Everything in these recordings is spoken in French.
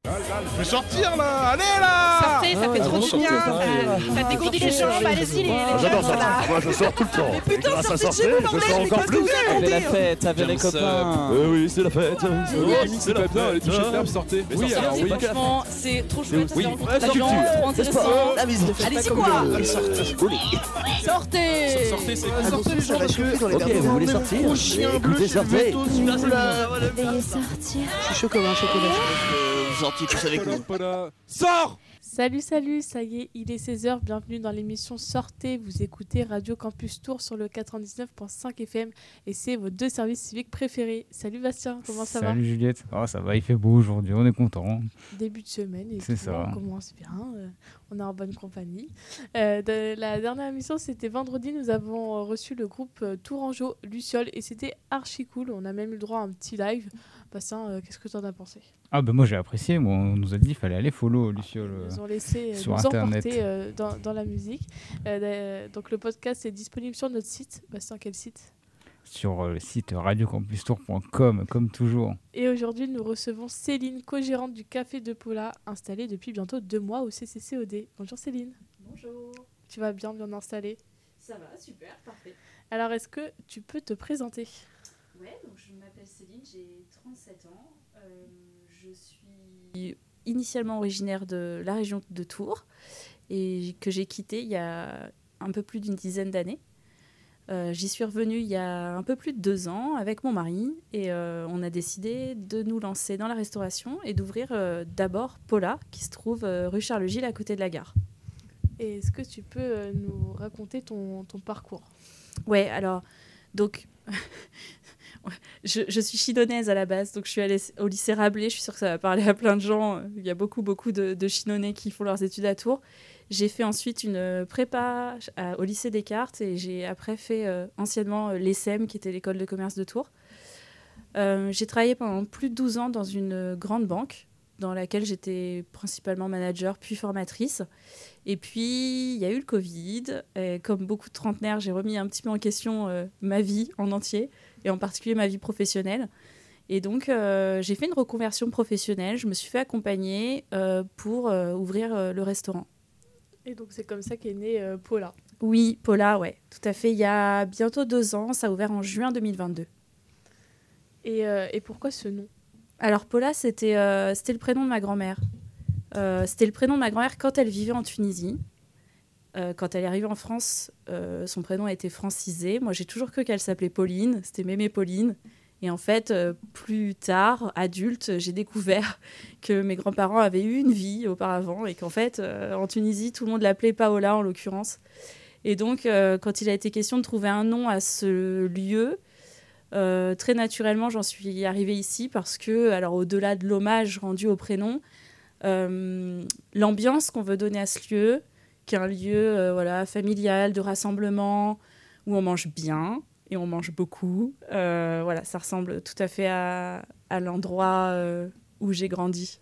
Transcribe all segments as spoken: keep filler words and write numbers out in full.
Je vais sortir là, allez là. Sortez, ça fait trop du bien, ça, ça dégourdit les jambes, allez-y les, les Ah, j'adore jeunes, ça, là. moi je sors tout le temps. Mais putain, Et grâce à sortez de sortir, chez vous, je bordel, sors mais encore qu'est-ce que plus. vous avez Avec la raconté fête, avec les copains. Oui, oui, c'est la fête. C'est la fête. Allez, touchez le verbe, sortez. Oui, alors oui. Franchement, c'est trop chouette, ça Oui. fait rencontrer Ouais, plein de culture. gens, trop N'est-ce intéressant. pas La visite. Allez-y quoi. Sortez, Sortez. c'est cool. Sortez les gens parce que. Ok, vous voulez sortir Gros chien bleu Écoutez, chez le sortez. veto, celui-là. Veuillez sortir. Je suis chaud comme un chocolat. Vous sortiez tous avec nous. Sors. Salut, salut, ça y est, il est seize heures, bienvenue dans l'émission Sortez, vous écoutez Radio Campus Tours sur le quatre-vingt-dix-neuf virgule cinq F M et c'est vos deux services civiques préférés. Salut Bastien, comment ça va? Salut Juliette, oh, ça va, il fait beau aujourd'hui, on est content. Début de semaine et C'est tout, ça. on commence bien, euh, on est en bonne compagnie. Euh, de, la dernière émission c'était vendredi, nous avons euh, reçu le groupe euh, Tourangeau Luciole et c'était archi cool, on a même eu le droit à un petit live. Bastien, euh, qu'est-ce que tu en as pensé? Ah bah moi j'ai apprécié, moi, on nous a dit qu'il fallait aller follow Luciole. Ils nous ont laissé euh, sur nous Internet. emporter euh, dans, dans la musique. Euh, donc le podcast est disponible sur notre site. Bastien, quel site? Sur euh, le site radio campus tour point com, comme toujours. Et aujourd'hui, nous recevons Céline, co-gérante du Café de Paula, installée depuis bientôt deux mois au C C C O D. Bonjour Céline. Bonjour. Tu vas bien, bien installée? Ça va, super, parfait. Alors, est-ce que tu peux te présenter? Ouais, donc je m'appelle Céline, j'ai trente-sept ans. Euh, je suis initialement originaire de la région de Tours et que j'ai quittée il y a un peu plus d'une dizaine d'années. Euh, j'y suis revenue il y a un peu plus de deux ans avec mon mari et euh, on a décidé de nous lancer dans la restauration et d'ouvrir euh, d'abord Paula qui se trouve euh, rue Charles-Gilles à côté de la gare. Et est-ce que tu peux euh, nous raconter ton, ton parcours? Ouais, alors, donc, je, je suis chinonaise à la base, donc je suis allée au lycée Rabelais, je suis sûre que ça va parler à plein de gens, il y a beaucoup, beaucoup de, de Chinonnais qui font leurs études à Tours. J'ai fait ensuite une prépa à- au lycée Descartes et j'ai après fait euh, anciennement euh, l'E S E M, qui était l'école de commerce de Tours. Euh, j'ai travaillé pendant plus de douze ans dans une grande banque, dans laquelle j'étais principalement manager puis formatrice. Et puis, il y a eu le Covid. Et comme beaucoup de trentenaires, j'ai remis un petit peu en question euh, ma vie en entier, et en particulier ma vie professionnelle. Et donc, euh, j'ai fait une reconversion professionnelle. Je me suis fait accompagner euh, pour euh, ouvrir euh, le restaurant. Et donc, c'est comme ça qu'est née euh, Paula. Oui, Paula, ouais, tout à fait. Il y a bientôt deux ans, ça a ouvert en juin deux mille vingt-deux. Et, euh, et pourquoi ce nom? Alors, Paula, c'était euh, c'était le prénom de ma grand-mère. Euh, c'était le prénom de ma grand-mère quand elle vivait en Tunisie. Euh, quand elle est arrivée en France, euh, son prénom a été francisé. Moi, j'ai toujours cru qu'elle s'appelait Pauline. C'était Mémé Pauline. Et en fait, euh, plus tard, adulte, j'ai découvert que mes grands-parents avaient eu une vie auparavant et qu'en fait, euh, en Tunisie, tout le monde l'appelait Paola en l'occurrence. Et donc, euh, quand il a été question de trouver un nom à ce lieu, euh, très naturellement, j'en suis arrivée ici parce que, alors au-delà de l'hommage rendu au prénom, euh, l'ambiance qu'on veut donner à ce lieu, qui est un lieu euh, voilà, familial, de rassemblement, où on mange bien et on mange beaucoup. Euh, voilà, ça ressemble tout à fait à, à l'endroit euh, où j'ai grandi.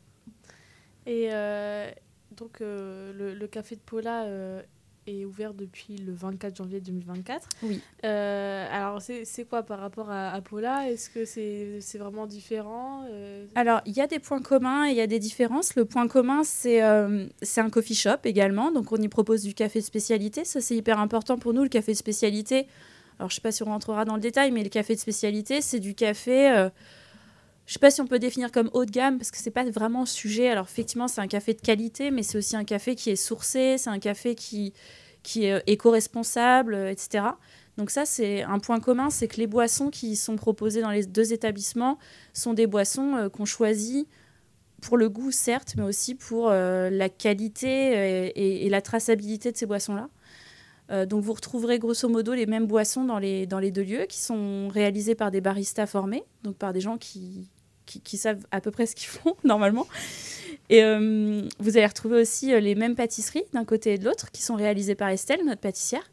Et euh, donc, euh, le, le Café de Paula euh, est ouvert depuis le vingt-quatre janvier deux mille vingt-quatre. Oui. Euh, alors, c'est, c'est quoi par rapport à, à Paula? Est-ce que c'est, c'est vraiment différent euh... Alors, il y a des points communs et il y a des différences. Le point commun, c'est, euh, c'est un coffee shop également. Donc, on y propose du café de spécialité. Ça, c'est hyper important pour nous, le café de spécialité. Alors, je ne sais pas si on rentrera dans le détail, mais le café de spécialité, c'est du café... Euh, je ne sais pas si on peut définir comme haut de gamme, parce que ce n'est pas vraiment le sujet. Alors, effectivement, c'est un café de qualité, mais c'est aussi un café qui est sourcé, c'est un café qui, qui est éco-responsable, et cetera. Donc ça, c'est un point commun, c'est que les boissons qui sont proposées dans les deux établissements sont des boissons euh, qu'on choisit pour le goût, certes, mais aussi pour euh, la qualité et, et, et la traçabilité de ces boissons-là. Euh, donc vous retrouverez grosso modo les mêmes boissons dans les, dans les deux lieux, qui sont réalisées par des baristas formés, donc par des gens qui, qui, qui savent à peu près ce qu'ils font normalement. Et euh, vous allez retrouver aussi euh, les mêmes pâtisseries d'un côté et de l'autre, qui sont réalisées par Estelle, notre pâtissière.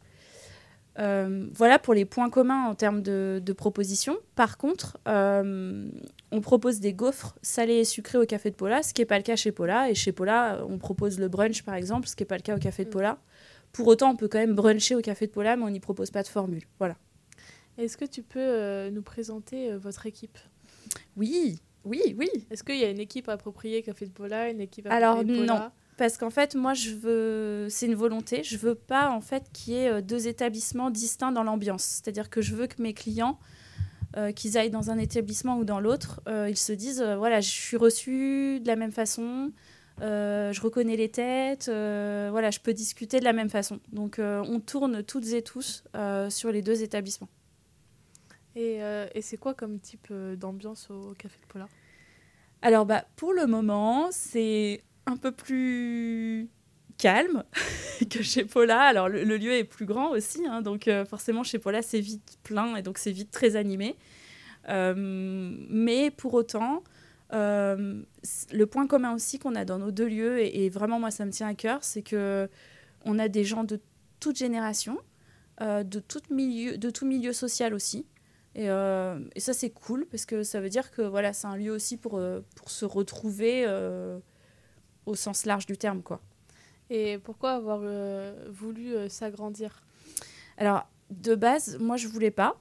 Euh, voilà pour les points communs en termes de, de propositions. Par contre, euh, on propose des gaufres salés et sucrés au Café de Paula, ce qui n'est pas le cas chez Paula. Et chez Paula, on propose le brunch, par exemple, ce qui n'est pas le cas au Café de Paula. Pour autant, on peut quand même bruncher au Café de Paula, mais on n'y propose pas de formule. Voilà. Est-ce que tu peux euh, nous présenter euh, votre équipe? Oui. Oui, oui. Est-ce qu'il y a une équipe appropriée Café de Pola, une équipe Alors, appropriée Pola? non. Parce qu'en fait, moi, je veux, c'est une volonté. Je veux pas en fait qu'il y ait euh, deux établissements distincts dans l'ambiance. C'est-à-dire que je veux que mes clients, euh, qu'ils aillent dans un établissement ou dans l'autre, euh, ils se disent, euh, voilà, je suis reçu de la même façon, euh, je reconnais les têtes, euh, voilà, je peux discuter de la même façon. Donc, euh, on tourne toutes et tous euh, sur les deux établissements. Et, euh, et c'est quoi comme type euh, d'ambiance au, au Café de Pola? Alors, bah, pour le moment, c'est un peu plus calme que chez Pola. Alors, le, le lieu est plus grand aussi, hein, donc euh, forcément, chez Pola, c'est vite plein et donc c'est vite très animé. Euh, mais pour autant, euh, le point commun aussi qu'on a dans nos deux lieux, et, et vraiment, moi, ça me tient à cœur, c'est qu'on a des gens de toute génération, euh, de, tout milieu, de tout milieu social aussi. Et, euh, et ça, c'est cool, parce que ça veut dire que voilà, c'est un lieu aussi pour, euh, pour se retrouver euh, au sens large du terme, quoi. Et pourquoi avoir euh, voulu euh, s'agrandir? Alors, de base, moi, je voulais pas.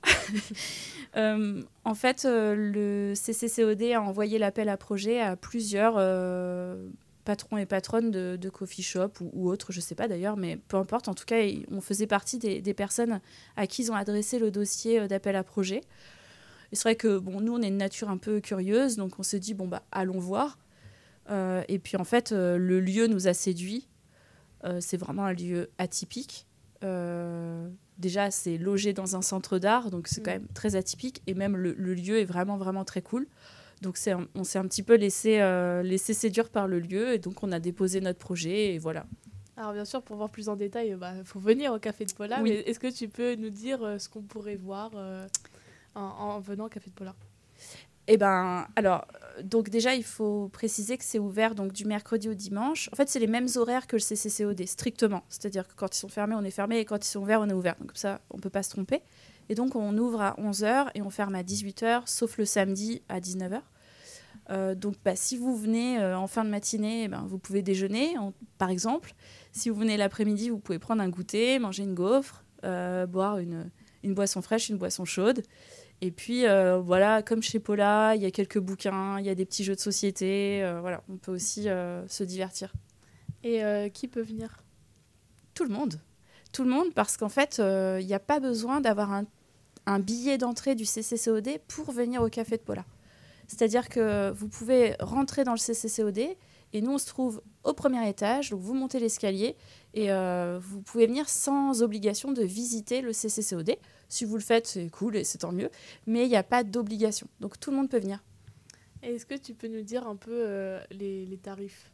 euh, en fait, euh, le C C C O D a envoyé l'appel à projet à plusieurs euh, patrons et patronnes de, de coffee shop ou, ou autres, je sais pas d'ailleurs, mais peu importe. En tout cas, on faisait partie des, des personnes à qui ils ont adressé le dossier d'appel à projet. Et c'est vrai que bon, nous, on est une nature un peu curieuse, donc on s'est dit, bon, bah, allons voir. Euh, et puis, en fait, euh, le lieu nous a séduits. Euh, c'est vraiment un lieu atypique. Euh, déjà, c'est logé dans un centre d'art, donc c'est quand même très atypique. Et même le, le lieu est vraiment, vraiment très cool. Donc, c'est un, on s'est un petit peu laissé, euh, laissé séduire par le lieu. Et donc, on a déposé notre projet et voilà. Alors, bien sûr, pour voir plus en détail, il bah, faut venir au Café de Pola. Oui. Mais est-ce que tu peux nous dire euh, ce qu'on pourrait voir euh, en, en venant au Café de Pola? Eh ben, alors, euh, donc déjà, il faut préciser que c'est ouvert donc, du mercredi au dimanche. En fait, c'est les mêmes horaires que le C C C O D, strictement. C'est-à-dire que quand ils sont fermés, on est fermé, et quand ils sont ouverts, on est ouvert. Donc comme ça, on ne peut pas se tromper. Et donc, on ouvre à onze heures et on ferme à dix-huit heures, sauf le samedi à dix-neuf heures. Euh, donc, bah, si vous venez euh, en fin de matinée, eh ben, vous pouvez déjeuner, en, par exemple. Si vous venez l'après-midi, vous pouvez prendre un goûter, manger une gaufre, euh, boire une, une boisson fraîche, une boisson chaude. Et puis, euh, voilà, comme chez Pola, il y a quelques bouquins, il y a des petits jeux de société. Euh, voilà, on peut aussi euh, se divertir. Et euh, qui peut venir? Tout le monde. Tout le monde, parce qu'en fait, il euh, n'y a pas besoin d'avoir un, un billet d'entrée du C C C O D pour venir au Café de Pola. C'est-à-dire que vous pouvez rentrer dans le C C C O D et nous, on se trouve au premier étage. Donc, vous montez l'escalier et euh, vous pouvez venir sans obligation de visiter le C C C O D. Si vous le faites, c'est cool et c'est tant mieux. Mais il n'y a pas d'obligation. Donc, tout le monde peut venir. Et est-ce que tu peux nous dire un peu euh, les, les tarifs?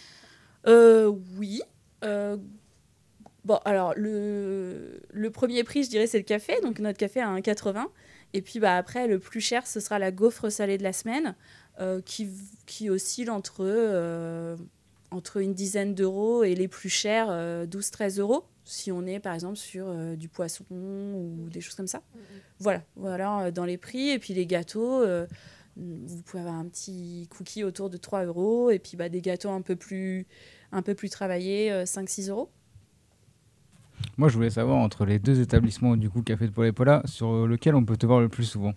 euh, Oui. Euh, bon, alors, le, le premier prix, je dirais, c'est le café. Donc, notre café à un euro quatre-vingts. Et puis, bah, après, le plus cher, ce sera la gaufre salée de la semaine, euh, qui, qui oscille entre, euh, entre une dizaine d'euros et les plus chers, euh, douze à treize euros. Si on est, par exemple, sur euh, du poisson ou des choses comme ça. Mmh. Voilà, voilà euh, dans les prix. Et puis, les gâteaux, euh, vous pouvez avoir un petit cookie autour de trois euros. Et puis, bah, des gâteaux un peu plus, un peu plus travaillés, euh, cinq à six euros. Moi, je voulais savoir, entre les deux établissements, du coup, Café de Pola et Pola, sur lequel on peut te voir le plus souvent?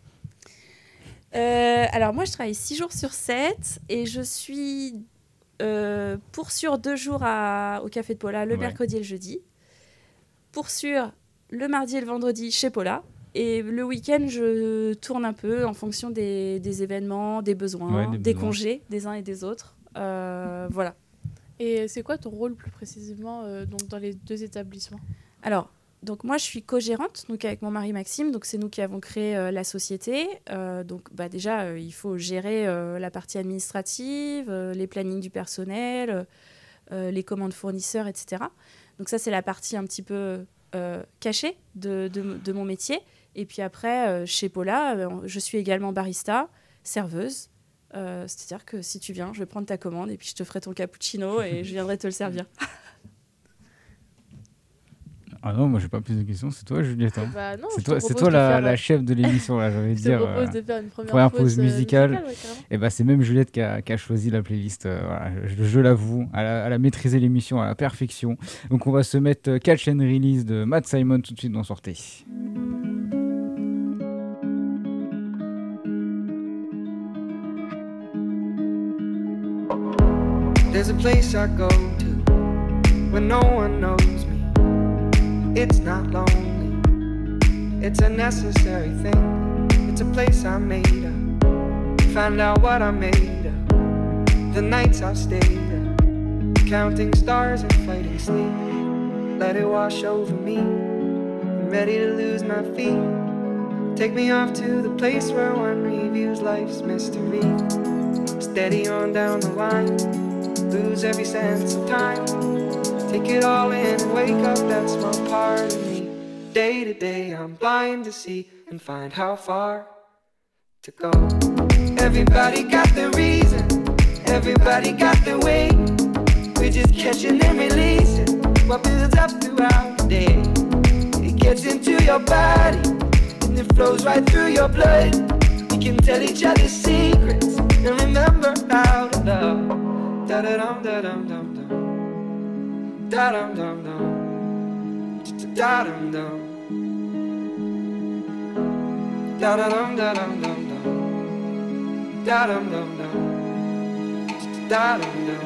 euh, Alors, moi, je travaille six jours sur sept et je suis euh, pour sûr deux jours à, au Café de Pola, le ouais. mercredi et le jeudi. Pour sûr, le mardi et le vendredi chez Pola. Et le week-end, je tourne un peu en fonction des, des événements, des besoins, ouais, des, des besoins. Congés des uns et des autres. Euh, voilà. Et c'est quoi ton rôle plus précisément euh, donc dans les deux établissements? Alors, donc moi, je suis co-gérante donc avec mon mari Maxime. Donc, c'est nous qui avons créé euh, la société. Euh, donc, bah, déjà, euh, il faut gérer euh, la partie administrative, euh, les plannings du personnel, euh, les commandes fournisseurs, et cetera. Donc ça, c'est la partie un petit peu euh, cachée de, de, de mon métier. Et puis après, euh, chez Pola, euh, je suis également barista, serveuse. Euh, c'est-à-dire que si tu viens, je vais prendre ta commande et puis je te ferai ton cappuccino et je viendrai te le servir. Ah non, moi j'ai pas plus de questions, c'est toi Juliette. Hein. Bah non, c'est toi, c'est toi la, faire... la chef de l'émission là, j'avais je dire. Je te propose euh, de faire une première, première pause, pause musicale. musicale ouais, et bah c'est même Juliette qui a, qui a choisi la playlist. Euh, voilà, je, je l'avoue, elle a, elle a maîtrisé l'émission à la perfection. Donc on va se mettre Catch and Release de Matt Simon tout de suite dans Sortez. There's a place I go to when no one knows me. It's not lonely, it's a necessary thing. It's a place I made up, find out what I made of. The nights I've stayed up, counting stars and fighting sleep. Let it wash over me, I'm ready to lose my feet. Take me off to the place where one reviews life's mystery. Steady on down the line, lose every sense of time. Take it all in and wake up that small part of me. Day to day I'm blind to see and find how far to go. Everybody got their reason, everybody got their way. We're just catching and releasing what builds up throughout the day. It gets into your body and it flows right through your blood. We can tell each other secrets and remember how to love. Da da dum da dum dum dum. Da dum dum dum. Da dum dum. Da da dum da dum dum dum. Da dum dum dum. Da dum dum.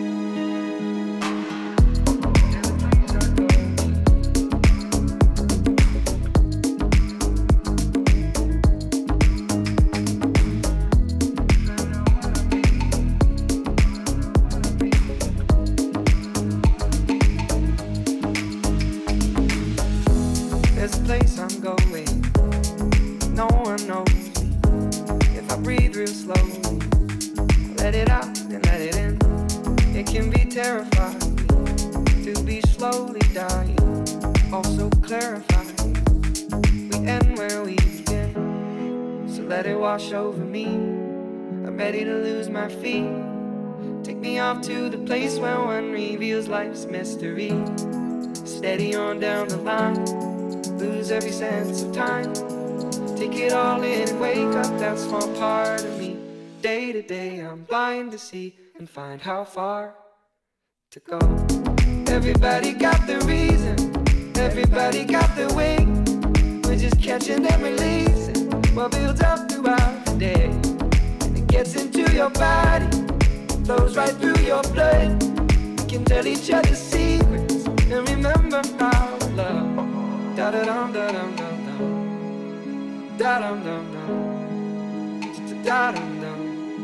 Place I'm going, no one knows me. If I breathe real slowly, let it out and let it in. It can be terrifying to be slowly dying, also clarifying. We end where we begin, so let it wash over me. I'm ready to lose my feet. Take me off to the place where one reveals life's mystery. Steady on down the line, lose every sense of time. Take it all in and wake up that small part of me. Day to day I'm blind to see and find how far to go. Everybody got their reason, everybody got their way. We're just catching and releasing what builds up throughout the day. And it gets into your body, flows right through your blood. We can tell each other secrets and remember how to love. Da da dum da dum dum dum. Da dum dum dum. Da dum dum.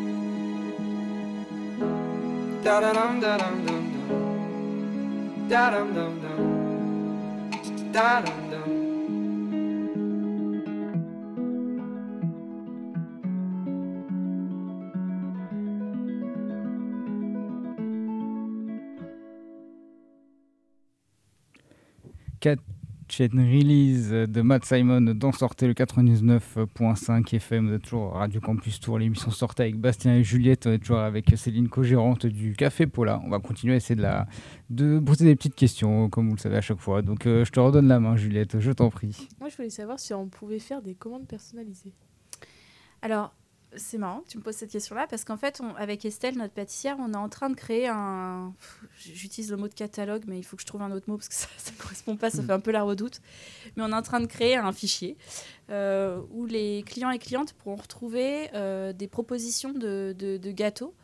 Da da dum da dum dum dum. Da dum dum dum. Da dum dum. Catch and Release de Matt Simon dans Sortez le quatre-vingt-dix-neuf virgule cinq F M. Vous êtes toujours Radio Campus Tour, l'émission Sortez avec Bastien et Juliette. On est toujours avec Céline, co-gérante du Café Paula. On va continuer à essayer de, la, de poser des petites questions, comme vous le savez à chaque fois. Donc euh, je te redonne la main, Juliette, je t'en prie. Moi, je voulais savoir si on pouvait faire des commandes personnalisées. Alors, c'est marrant que tu me poses cette question-là, parce qu'en fait, on, avec Estelle, notre pâtissière, on est en train de créer un... J'utilise le mot de catalogue, mais il faut que je trouve un autre mot, parce que ça ne correspond pas, ça fait un peu la redoute. Mais on est en train de créer un fichier euh, où les clients et clientes pourront retrouver euh, des propositions de, de, de gâteaux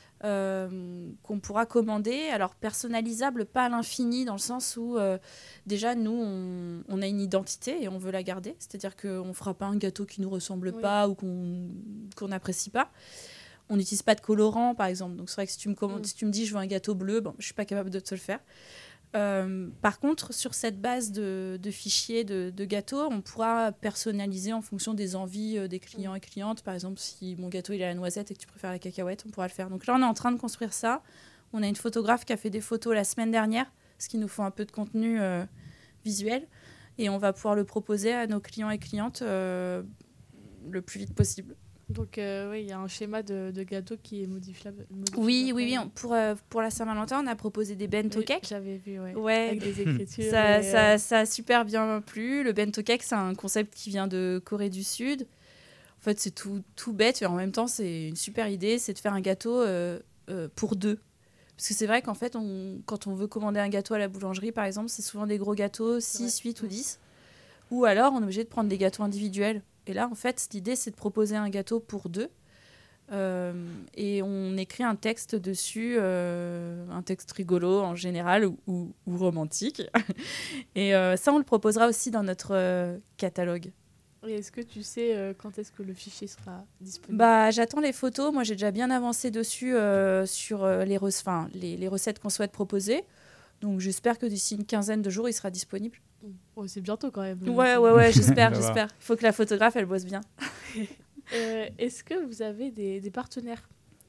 euh, qu'on pourra commander. Alors, personnalisables, pas à l'infini, dans le sens où, euh, déjà, nous, on, on a une identité et on veut la garder. C'est-à-dire qu'on ne fera pas un gâteau qui ne nous ressemble oui. pas ou qu'on qu'on n'apprécie pas. On n'utilise pas de colorant, par exemple. Donc, c'est vrai que si tu me, commandes, mm. si tu me dis « je veux un gâteau bleu », bon, je ne suis pas capable de te le faire. Euh, par contre, sur cette base de, de fichiers de, de gâteaux, on pourra personnaliser en fonction des envies euh, des clients et clientes. Par exemple, si mon gâteau il est à la noisette et que tu préfères la cacahuète, on pourra le faire. Donc là, on est en train de construire ça. On a une photographe qui a fait des photos la semaine dernière, ce qui nous faut un peu de contenu euh, visuel. Et on va pouvoir le proposer à nos clients et clientes euh, le plus vite possible. Donc, euh, oui, il y a un schéma de, de gâteau qui est modifiable. modifiable oui, oui, oui. On, pour, euh, pour la Saint-Valentin, on a proposé des bento oui, cakes. J'avais vu, ouais. ouais. Avec des écritures. ça, et, ça, euh... ça a super bien plu. Le bento cake, c'est un concept qui vient de Corée du Sud. En fait, c'est tout, tout bête, mais en même temps, c'est une super idée. C'est de faire un gâteau euh, euh, pour deux. Parce que c'est vrai qu'en fait, on, quand on veut commander un gâteau à la boulangerie, par exemple, c'est souvent des gros gâteaux, six, huit ou dix. Ou alors, on est obligé de prendre des gâteaux individuels. Et là, en fait, l'idée, c'est de proposer un gâteau pour deux. Euh, et on écrit un texte dessus, euh, un texte rigolo en général ou, ou, ou romantique. Et euh, ça, on le proposera aussi dans notre euh, catalogue. Et est-ce que tu sais euh, quand est-ce que le fichier sera disponible? Bah, j'attends les photos. Moi, j'ai déjà bien avancé dessus euh, sur euh, les, re- enfin, les, les recettes qu'on souhaite proposer. Donc, j'espère que d'ici une quinzaine de jours, il sera disponible. Oh, c'est bientôt quand même. Ouais, ouais, ouais, j'espère, Ça va. j'espère. Il faut que la photographe, elle bosse bien. Euh, est-ce que vous avez des, des partenaires?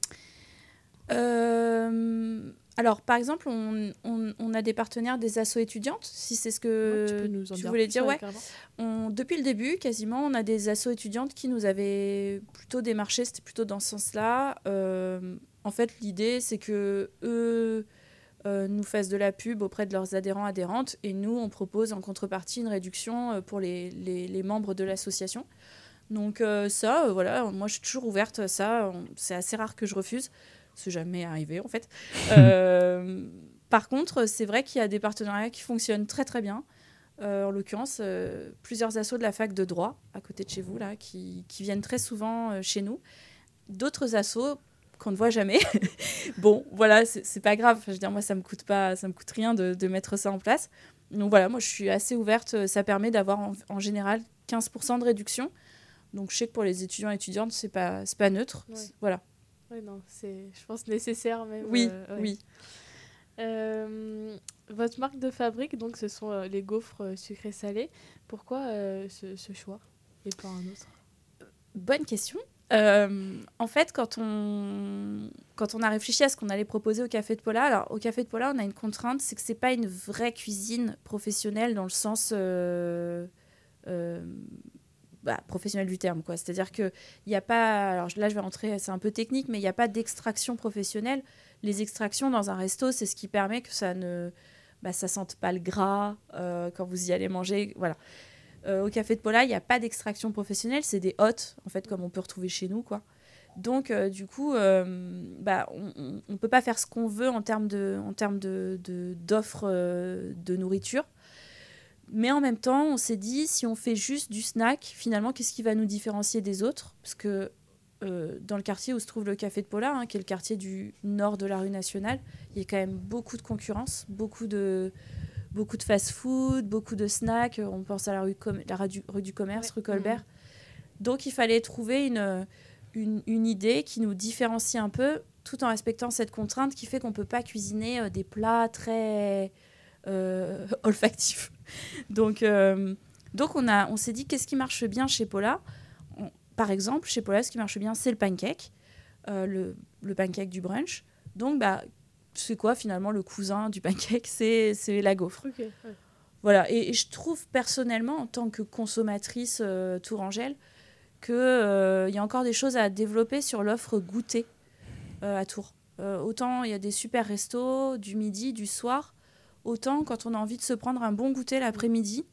Euh, alors, par exemple, on, on, on a des partenaires des assos étudiantes, si c'est ce que Ouais, tu peux nous en tu dire voulais plus, dire. ouais, Ouais. carrément. On, depuis le début, quasiment, on a des assos étudiantes qui nous avaient plutôt démarché, c'était plutôt dans ce sens-là. Euh, en fait, l'idée, c'est que eux euh, nous fassent de la pub auprès de leurs adhérents, adhérentes, et nous, on propose en contrepartie une réduction euh, pour les, les, les membres de l'association. Donc euh, ça, euh, voilà, moi, je suis toujours ouverte à ça. On- C'est assez rare que je refuse. C'est jamais arrivé, en fait. Euh, par contre, c'est vrai qu'il y a des partenariats qui fonctionnent très, très bien. Euh, en l'occurrence, euh, plusieurs assos de la fac de droit, à côté de chez vous, là, qui, qui viennent très souvent euh, chez nous. D'autres assos qu'on ne voit jamais. Bon, voilà, c'est c'est pas grave. Enfin, je veux dire, moi, ça me coûte pas, ça me coûte rien de, de mettre ça en place. Donc voilà, moi, je suis assez ouverte. Ça permet d'avoir en, en général quinze pour cent de réduction. Donc je sais que pour les étudiants et étudiantes, c'est pas, c'est pas neutre. Ouais. C'est- Voilà. Ouais, non, c'est, je pense, nécessaire même. Oui, euh, ouais. oui. Euh, votre marque de fabrique, donc, ce sont euh, les gaufres euh, sucrés salés. Pourquoi euh, ce, ce choix et pas un autre? Bonne question. Euh, en fait, quand on, quand on a réfléchi à ce qu'on allait proposer au Café de Paula, alors au Café de Paula, on a une contrainte, c'est que c'est pas une vraie cuisine professionnelle dans le sens euh, euh, bah, professionnel du terme, quoi. C'est-à-dire que il y a pas, alors là je vais rentrer, c'est un peu technique, mais il n'y a pas d'extraction professionnelle. Les extractions dans un resto, c'est ce qui permet que ça ne, bah, ça sente pas le gras euh, quand vous y allez manger, voilà. Euh, au Café de Paula, il n'y a pas d'extraction professionnelle, c'est des hôtes, en fait, comme on peut retrouver chez nous, quoi. Donc, euh, du coup, euh, bah, on ne peut pas faire ce qu'on veut en termes de, en termes de, de, d'offres euh, de nourriture. Mais en même temps, on s'est dit, si on fait juste du snack, finalement, qu'est-ce qui va nous différencier des autres? Parce que euh, dans le quartier où se trouve le Café de Paula, hein, qui est le quartier du nord de la rue Nationale, il y a quand même beaucoup de concurrence, beaucoup de... Beaucoup de fast-food, beaucoup de snacks. On pense à la rue, Com- la rue, du, rue du Commerce, Ouais. rue Colbert. Donc, il fallait trouver une, une, une idée qui nous différencie un peu, tout en respectant cette contrainte qui fait qu'on ne peut pas cuisiner euh, des plats très euh, olfactifs. Donc, euh, donc on, a, on s'est dit, qu'est-ce qui marche bien chez Paula? On- Par exemple, chez Paula, ce qui marche bien, c'est le pancake, euh, le, le pancake du brunch. Donc, bah, c'est quoi finalement le cousin du pancake? C'est, c'est la gaufre. Ok, ouais. Voilà. Et, et je trouve personnellement, en tant que consommatrice euh, tourangelle, qu'il euh, y a encore des choses à développer sur l'offre goûter euh, à Tours. Euh, autant il y a des super restos du midi, du soir, autant quand on a envie de se prendre un bon goûter l'après-midi,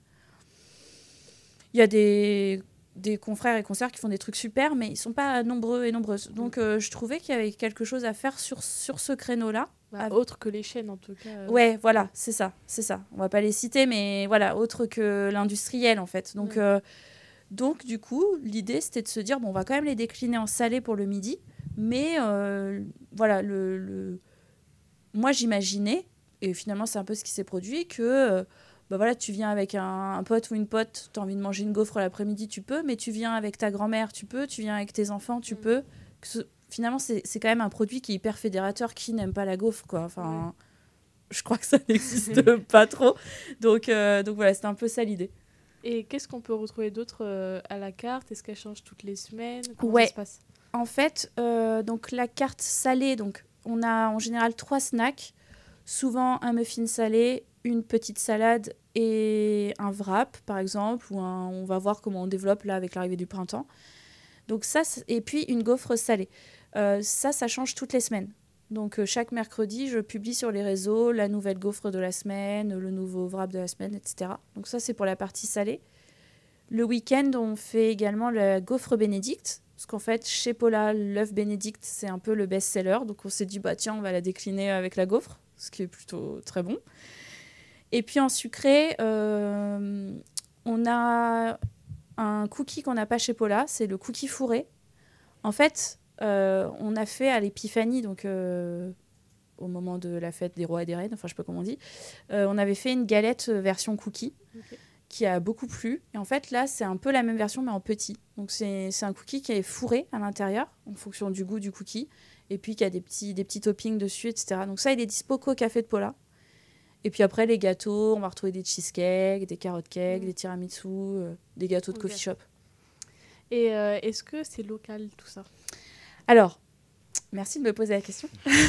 il y a des, des confrères et consoeurs qui font des trucs super, mais ils ne sont pas nombreux et nombreuses. Donc euh, je trouvais qu'il y avait quelque chose à faire sur, sur ce créneau-là. Bah, Ah. autre que les chaînes, en tout cas. euh. Ouais, voilà, c'est ça, c'est ça. On va pas les citer, mais voilà, autre que l'industriel en fait. Donc, Ouais. euh, donc du coup, l'idée c'était de se dire bon, on va quand même les décliner en salé pour le midi, mais euh, voilà, le, le... moi j'imaginais, et finalement c'est un peu ce qui s'est produit, que euh, bah voilà, tu viens avec un, un pote ou une pote, tu as envie de manger une gaufre l'après-midi, tu peux, mais tu viens avec ta grand-mère, tu peux, tu viens avec tes enfants, tu Mm. peux. Que ce- Finalement, c'est, c'est quand même un produit qui est hyper fédérateur. Qui n'aime pas la gaufre, quoi. Enfin, Ouais. je crois que ça n'existe pas trop. Donc, euh, donc voilà, c'était un peu ça l'idée. Et qu'est-ce qu'on peut retrouver d'autre euh, à la carte? Est-ce qu'elle change toutes les semaines? Comment Ouais. ça se passe? En fait, euh, donc la carte salée, donc on a en général trois snacks. Souvent un muffin salé, une petite salade et un wrap, par exemple. Ou un, on va voir comment on développe là avec l'arrivée du printemps. Donc ça, c'est- et puis une gaufre salée. Euh, ça, ça change toutes les semaines. Donc euh, chaque mercredi, je publie sur les réseaux la nouvelle gaufre de la semaine, le nouveau wrap de la semaine, et cetera. Donc ça, c'est pour la partie salée. Le week-end, on fait également la gaufre bénédicte. Parce qu'en fait, chez Paula, l'œuf bénédicte, c'est un peu le best-seller. Donc on s'est dit, bah tiens, on va la décliner avec la gaufre, ce qui est plutôt très bon. Et puis en sucré, euh, on a un cookie qu'on n'a pas chez Paula, c'est le cookie fourré. En fait, euh, on a fait à l'épiphanie, donc euh, au moment de la fête des rois et des reines, enfin je sais pas comment on dit, euh, on avait fait une galette version cookie Ok. qui a beaucoup plu. Et en fait, là, c'est un peu la même version, mais en petit. Donc, c'est, c'est un cookie qui est fourré à l'intérieur, en fonction du goût du cookie, et puis qui a des petits, des petits toppings dessus, et cetera. Donc, ça, il est dispo qu'au Café de Paula. Et puis après, les gâteaux, on va retrouver des cheesecakes, des carrot cakes, Mm. des tiramisu, euh, des gâteaux de Ok. coffee shop. Et euh, est-ce que c'est local tout ça? Alors, merci de me poser la question.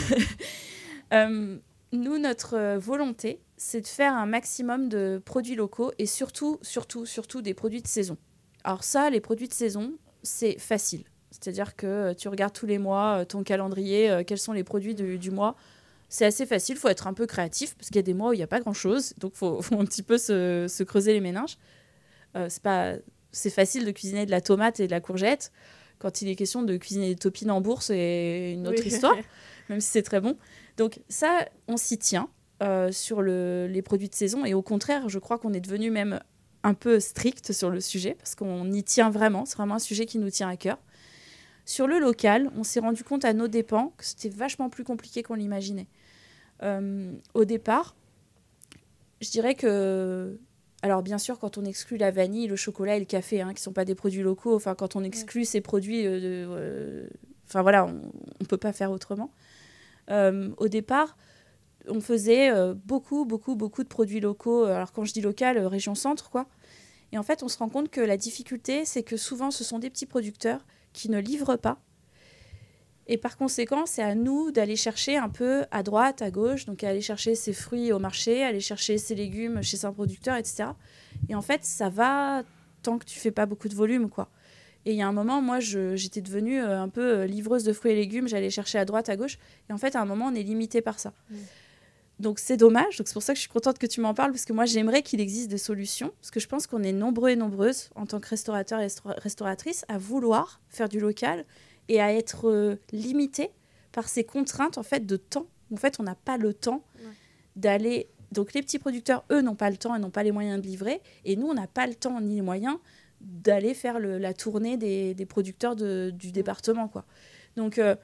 Euh, nous, notre euh, volonté, c'est de faire un maximum de produits locaux et surtout, surtout, surtout des produits de saison. Alors ça, les produits de saison, c'est facile. C'est-à-dire que euh, tu regardes tous les mois euh, ton calendrier, euh, quels sont les produits du, du mois. C'est assez facile, il faut être un peu créatif parce qu'il y a des mois où il n'y a pas grand-chose. Donc, il faut, faut un petit peu se, se creuser les méninges. Euh, c'est pas, c'est facile de cuisiner de la tomate et de la courgette. Quand il est question de cuisiner des topinambours, c'est une autre Oui. histoire, même si c'est très bon. Donc ça, on s'y tient euh, sur le, les produits de saison. Et au contraire, je crois qu'on est devenu même un peu strict sur le sujet, parce qu'on y tient vraiment. C'est vraiment un sujet qui nous tient à cœur. Sur le local, on s'est rendu compte à nos dépens que c'était vachement plus compliqué qu'on l'imaginait. Euh, au départ, je dirais que... Alors bien sûr, quand on exclut la vanille, le chocolat et le café, hein, qui ne sont pas des produits locaux, enfin quand on exclut ouais. ces produits, euh, de, euh, enfin voilà, on ne peut pas faire autrement. Euh, au départ, on faisait euh, beaucoup, beaucoup, beaucoup de produits locaux. Alors quand je dis local, euh, région centre, quoi. Et en fait, on se rend compte que la difficulté, c'est que souvent, ce sont des petits producteurs qui ne livrent pas. Et par conséquent, c'est à nous d'aller chercher un peu à droite, à gauche, donc aller chercher ses fruits au marché, aller chercher ses légumes chez un producteur, et cetera. Et en fait, ça va tant que tu fais pas beaucoup de volume, quoi. Et il y a un moment, moi, je, j'étais devenue un peu livreuse de fruits et légumes, j'allais chercher à droite, à gauche. Et en fait, à un moment, on est limité par ça. Mmh. Donc, c'est dommage. Donc, c'est pour ça que je suis contente que tu m'en parles, parce que moi, j'aimerais qu'il existe des solutions, parce que je pense qu'on est nombreux et nombreuses, en tant que restaurateurs et restauratrices, à vouloir faire du local et à être euh, limité par ces contraintes en fait, de temps. En fait, on n'a pas le temps ouais. d'aller... Donc, les petits producteurs, eux, n'ont pas le temps et n'ont pas les moyens de livrer. Et nous, on n'a pas le temps ni les moyens d'aller faire le, la tournée des, des producteurs de, du ouais. département, quoi. Donc, euh,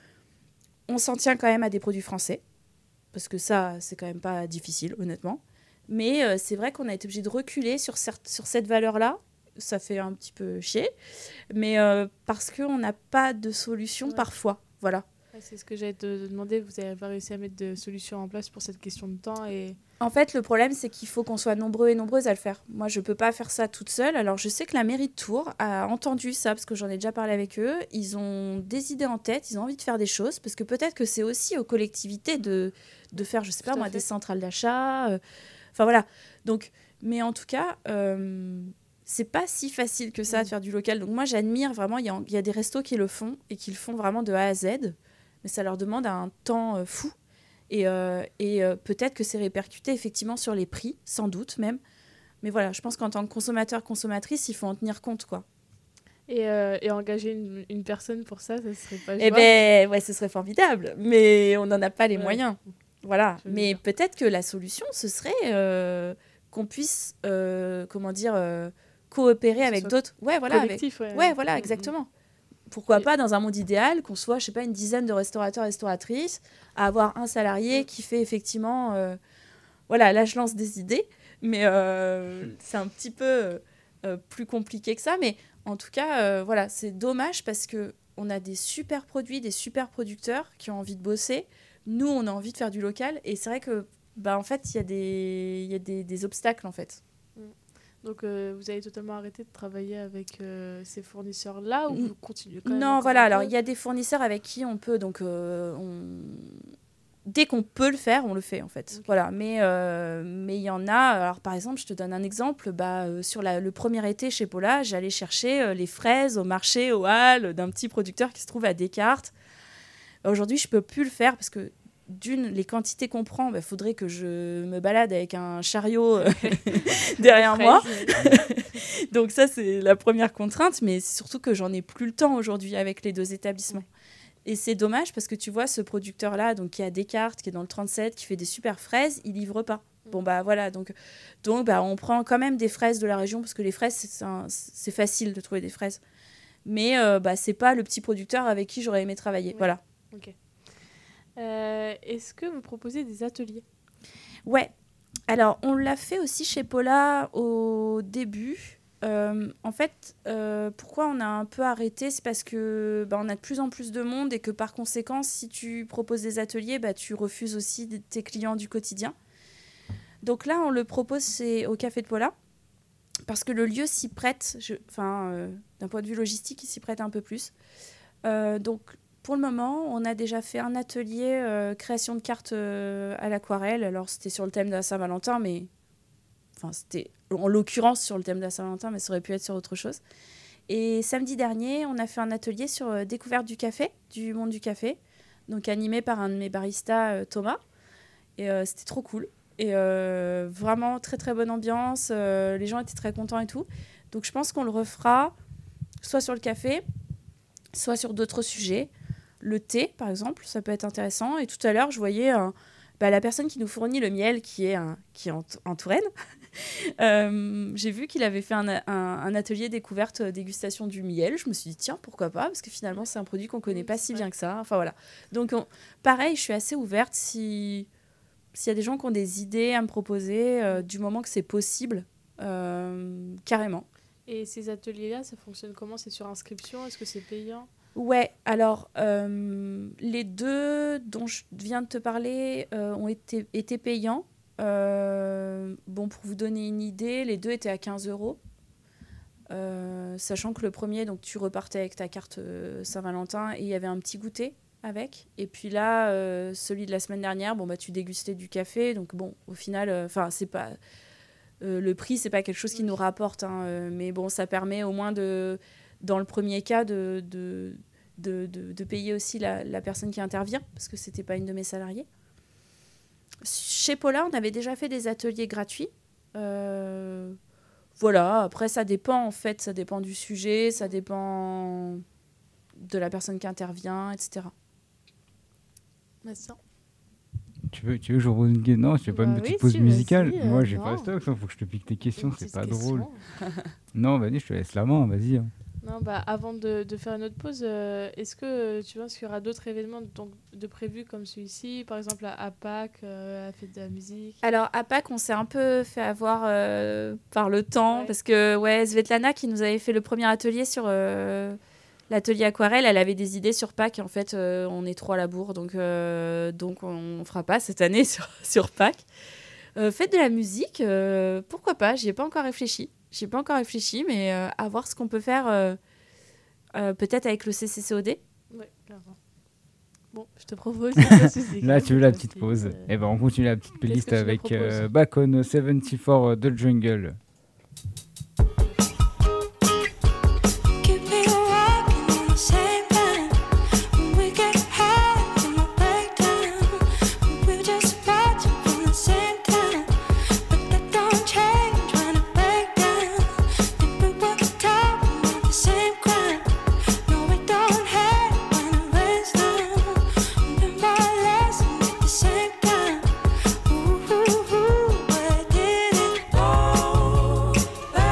on s'en tient quand même à des produits français, parce que ça, c'est quand même pas difficile, honnêtement. Mais euh, c'est vrai qu'on a été obligé de reculer sur, certes, sur cette valeur-là. Ça fait un petit peu chier, mais euh, parce qu'on n'a pas de solution ouais. parfois. Voilà. Ouais, c'est ce que j'allais te demander. Vous n'avez pas réussi à mettre de solution en place pour cette question de temps et... En fait, le problème, c'est qu'il faut qu'on soit nombreux et nombreuses à le faire. Moi, je ne peux pas faire ça toute seule. Alors, je sais que la mairie de Tours a entendu ça, parce que j'en ai déjà parlé avec eux. Ils ont des idées en tête, ils ont envie de faire des choses, parce que peut-être que c'est aussi aux collectivités de, de faire, je ne sais pas moi, fait. des centrales d'achat. Enfin, euh... voilà. Donc, mais en tout cas... Euh... c'est pas si facile que ça mmh. de faire du local. Donc moi, j'admire vraiment, il y, y a des restos qui le font et qui le font vraiment de A à Z, mais ça leur demande un temps euh, fou. Et, euh, et euh, peut-être que c'est répercuté effectivement sur les prix, sans doute même. Mais voilà, je pense qu'en tant que consommateur, consommatrice, il faut en tenir compte, quoi. Et, euh, et engager une, une personne pour ça, ça serait pas Eh ben, ouais, ce serait formidable, mais on n'en a pas les ouais. moyens. Voilà, mais dire. Peut-être que la solution, ce serait euh, qu'on puisse, euh, comment dire... Euh, coopérer avec d'autres. Ouais, voilà. Collectif, avec... ouais. ouais, voilà, exactement. Pourquoi et... pas, dans un monde idéal, qu'on soit, je sais pas, une dizaine de restaurateurs, restauratrices, à avoir un salarié qui fait effectivement... Euh... Voilà, là, je lance des idées, mais euh, c'est un petit peu euh, plus compliqué que ça. Mais en tout cas, euh, voilà, c'est dommage parce qu'on a des super produits, des super producteurs qui ont envie de bosser. Nous, on a envie de faire du local. Et c'est vrai que, bah, en fait, il y a, des... y a des, des obstacles, en fait. Donc, euh, vous avez totalement arrêté de travailler avec euh, ces fournisseurs-là ou vous continuez quand même? Non, voilà. Alors, il y a des fournisseurs avec qui on peut... Donc, euh, on... dès qu'on peut le faire, on le fait, en fait. Okay. Voilà. Mais euh, mais il y en a... Alors, par exemple, je te donne un exemple. Bah, euh, sur la, le premier été chez Paula, j'allais chercher euh, les fraises au marché, au hall, d'un petit producteur qui se trouve à Descartes. Bah, aujourd'hui, je ne peux plus le faire parce que d'une, les quantités qu'on prend, il bah, faudrait que je me balade avec un chariot euh, derrière moi. Donc ça, c'est la première contrainte, mais c'est surtout que j'en ai plus le temps aujourd'hui avec les deux établissements. Et c'est dommage parce que tu vois, ce producteur-là, donc, qui a Descartes, qui est dans le trente-sept, qui fait des super fraises, il livre pas. Bon, bah voilà, donc, donc bah, on prend quand même des fraises de la région parce que les fraises, c'est, un, c'est facile de trouver des fraises. Mais euh, bah, c'est pas le petit producteur avec qui j'aurais aimé travailler. Ouais. Voilà. Ok. Euh, Est-ce que vous proposez des ateliers? Ouais. Alors, on l'a fait aussi chez Paula au début. Euh, en fait, euh, pourquoi on a un peu arrêté, c'est parce que bah, on a de plus en plus de monde et que par conséquent, si tu proposes des ateliers, bah, tu refuses aussi de- tes clients du quotidien. Donc là, on le propose c'est au Café de Paula parce que le lieu s'y prête. je- Enfin, euh, d'un point de vue logistique, il s'y prête un peu plus. Euh, donc, pour le moment, on a déjà fait un atelier euh, création de cartes euh, à l'aquarelle. Alors, c'était sur le thème de la Saint-Valentin, mais enfin, c'était en l'occurrence sur le thème de la Saint-Valentin, mais ça aurait pu être sur autre chose. Et samedi dernier, on a fait un atelier sur euh, découverte du café, du monde du café, donc animé par un de mes baristas, euh, Thomas. Et euh, c'était trop cool. Et euh, vraiment très très bonne ambiance. Euh, les gens étaient très contents et tout. Donc je pense qu'on le refera soit sur le café, soit sur d'autres sujets. Le thé, par exemple, ça peut être intéressant. Et tout à l'heure, je voyais euh, bah, la personne qui nous fournit le miel, qui est, un, qui est en, en Touraine. Euh, j'ai vu qu'il avait fait un, un, un atelier découverte euh, dégustation du miel. Je me suis dit, tiens, pourquoi pas? Parce que finalement, c'est un produit qu'on connaît Oui, pas c'est si vrai. bien que ça. Enfin voilà. Donc, on- pareil, je suis assez ouverte si s'il y a des gens qui ont des idées à me proposer, euh, du moment que c'est possible, euh, carrément. Et ces ateliers-là, ça fonctionne comment? C'est sur inscription? Est-ce que c'est payant? Ouais, alors euh, les deux dont je viens de te parler euh, ont été, été payants. Euh, bon, pour vous donner une idée, les deux étaient à quinze euros. Euh, sachant que le premier, donc tu repartais avec ta carte euh, Saint-Valentin et il y avait un petit goûter avec. Et puis là, euh, celui de la semaine dernière, bon, bah, tu dégustais du café. Donc bon, au final, enfin, c'est pas... euh, le prix, c'est pas quelque chose qui nous rapporte. Hein, euh, mais bon, ça permet au moins de... Dans le premier cas, de, de, de, de, de payer aussi la, la personne qui intervient, parce que c'était pas une de mes salariés. Chez Paula, on avait déjà fait des ateliers gratuits. Euh, voilà, après, ça dépend, en fait. Ça dépend du sujet, ça dépend de la personne qui intervient, et cetera. Bastien? Tu veux, tu veux que je repose une question? Non, tu fais pas Bah une petite oui, pause si, musicale? vas-y, euh, Moi, j'ai non. pas stock, il faut que je te pique tes questions, Une c'est petite pas question. drôle. Non, vas-y, je te laisse la main, vas-y. hein. Non, bah, avant de, de faire une autre pause, euh, est-ce que euh, tu penses qu'il y aura d'autres événements donc, de prévus comme celui-ci, par exemple à, à Pâques, euh, à la fête de la musique? Alors, à Pâques, on s'est un peu fait avoir euh, par le temps, Ouais. parce que ouais, Svetlana, qui nous avait fait le premier atelier sur euh, l'atelier aquarelle, elle avait des idées sur Pâques. En fait, euh, on est trop à la bourre, donc, euh, donc on ne fera pas cette année sur, sur Pâques. Euh, fête de la musique, euh, pourquoi pas? J'y ai pas encore réfléchi. J'y ai pas encore réfléchi, mais euh, à voir ce qu'on peut faire euh, euh, peut-être avec le C C C O D. Ouais, clairement. Bon, je te propose. de passer ces Là, gars, tu veux la parce petite que, pause. euh, Et ben, on continue la petite playlist que tu nous avec proposes euh, Back on soixante-quatre de Jungle. Keep me walking on the same line. When we get high in my breakdown, we're just watching from the same time. But that don't change when I break down. Think we were talking about the same crime. No, we don't hate when it rains down. Learn my lesson at the same time. Ooh, ooh, ooh, where did it go?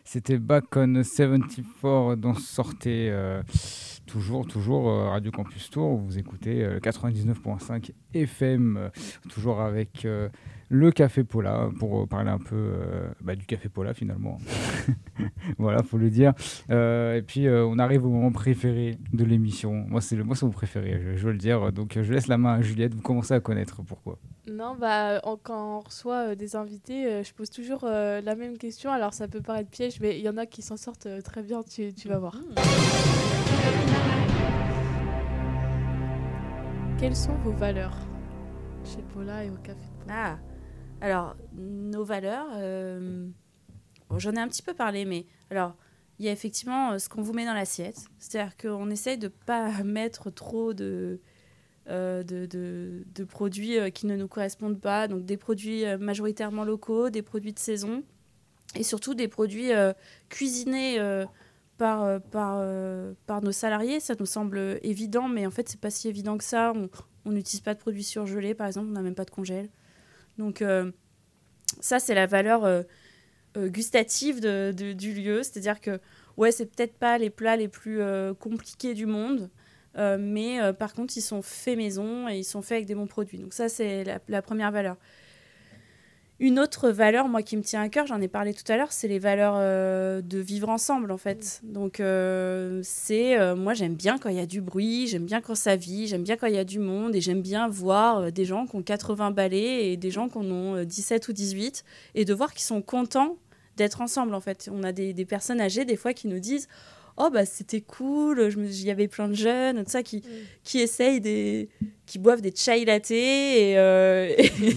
C'était Back on soixante-quatre dont sortait euh, toujours, toujours euh, Radio Campus Tour. Vous écoutez euh, quatre-vingt-dix-neuf virgule cinq F M, euh, toujours avec euh, le Café Pola, pour parler un peu euh, bah, du Café Pola finalement. Voilà, faut le dire. Euh, et puis euh, on arrive au moment préféré de l'émission. Moi, c'est le, moi, c'est mon préféré, je, je veux le dire. Donc je laisse la main à Juliette, vous commencez à connaître pourquoi. Non, bah, on- quand on reçoit euh, des invités, euh, je pose toujours euh, la même question. Alors, ça peut paraître piège, mais il y en a qui s'en sortent euh, très bien, tu, tu vas voir. Quelles sont vos valeurs chez Paula et au Café de Paula? Ah, alors, nos valeurs, euh, bon, j'en ai un petit peu parlé, mais alors, il y a effectivement euh, ce qu'on vous met dans l'assiette. C'est-à-dire qu'on essaye de ne pas mettre trop de, euh, de, de, de produits euh, qui ne nous correspondent pas. Donc, des produits euh, majoritairement locaux, des produits de saison, et surtout des produits euh, cuisinés euh, par, euh, par, euh, par nos salariés. Ça nous semble évident, mais en fait, c'est pas si évident que ça. On on n'utilise pas de produits surgelés, par exemple, on n'a même pas de congèle. Donc, euh, ça, c'est la valeur euh, euh, gustative de, de- du lieu. C'est-à-dire que, ouais, c'est peut-être pas les plats les plus euh, compliqués du monde, euh, mais euh, par contre, ils sont faits maison et ils sont faits avec des bons produits. Donc, ça, c'est la, la première valeur. Une autre valeur, moi, qui me tient à cœur, j'en ai parlé tout à l'heure, c'est les valeurs euh, de vivre ensemble, en fait. Donc, euh, c'est... euh, moi, j'aime bien quand il y a du bruit, j'aime bien quand ça vit, j'aime bien quand il y a du monde, et j'aime bien voir euh, des gens qui ont quatre-vingts balais et des gens qui en ont euh, dix-sept ou dix-huit, et de voir qu'ils sont contents d'être ensemble, en fait. On a des, des personnes âgées, des fois, qui nous disent « Oh, bah, c'était cool, je me- il y avait plein de jeunes, tout ça, qui, qui essayent des... qui boivent des chai latte et... euh,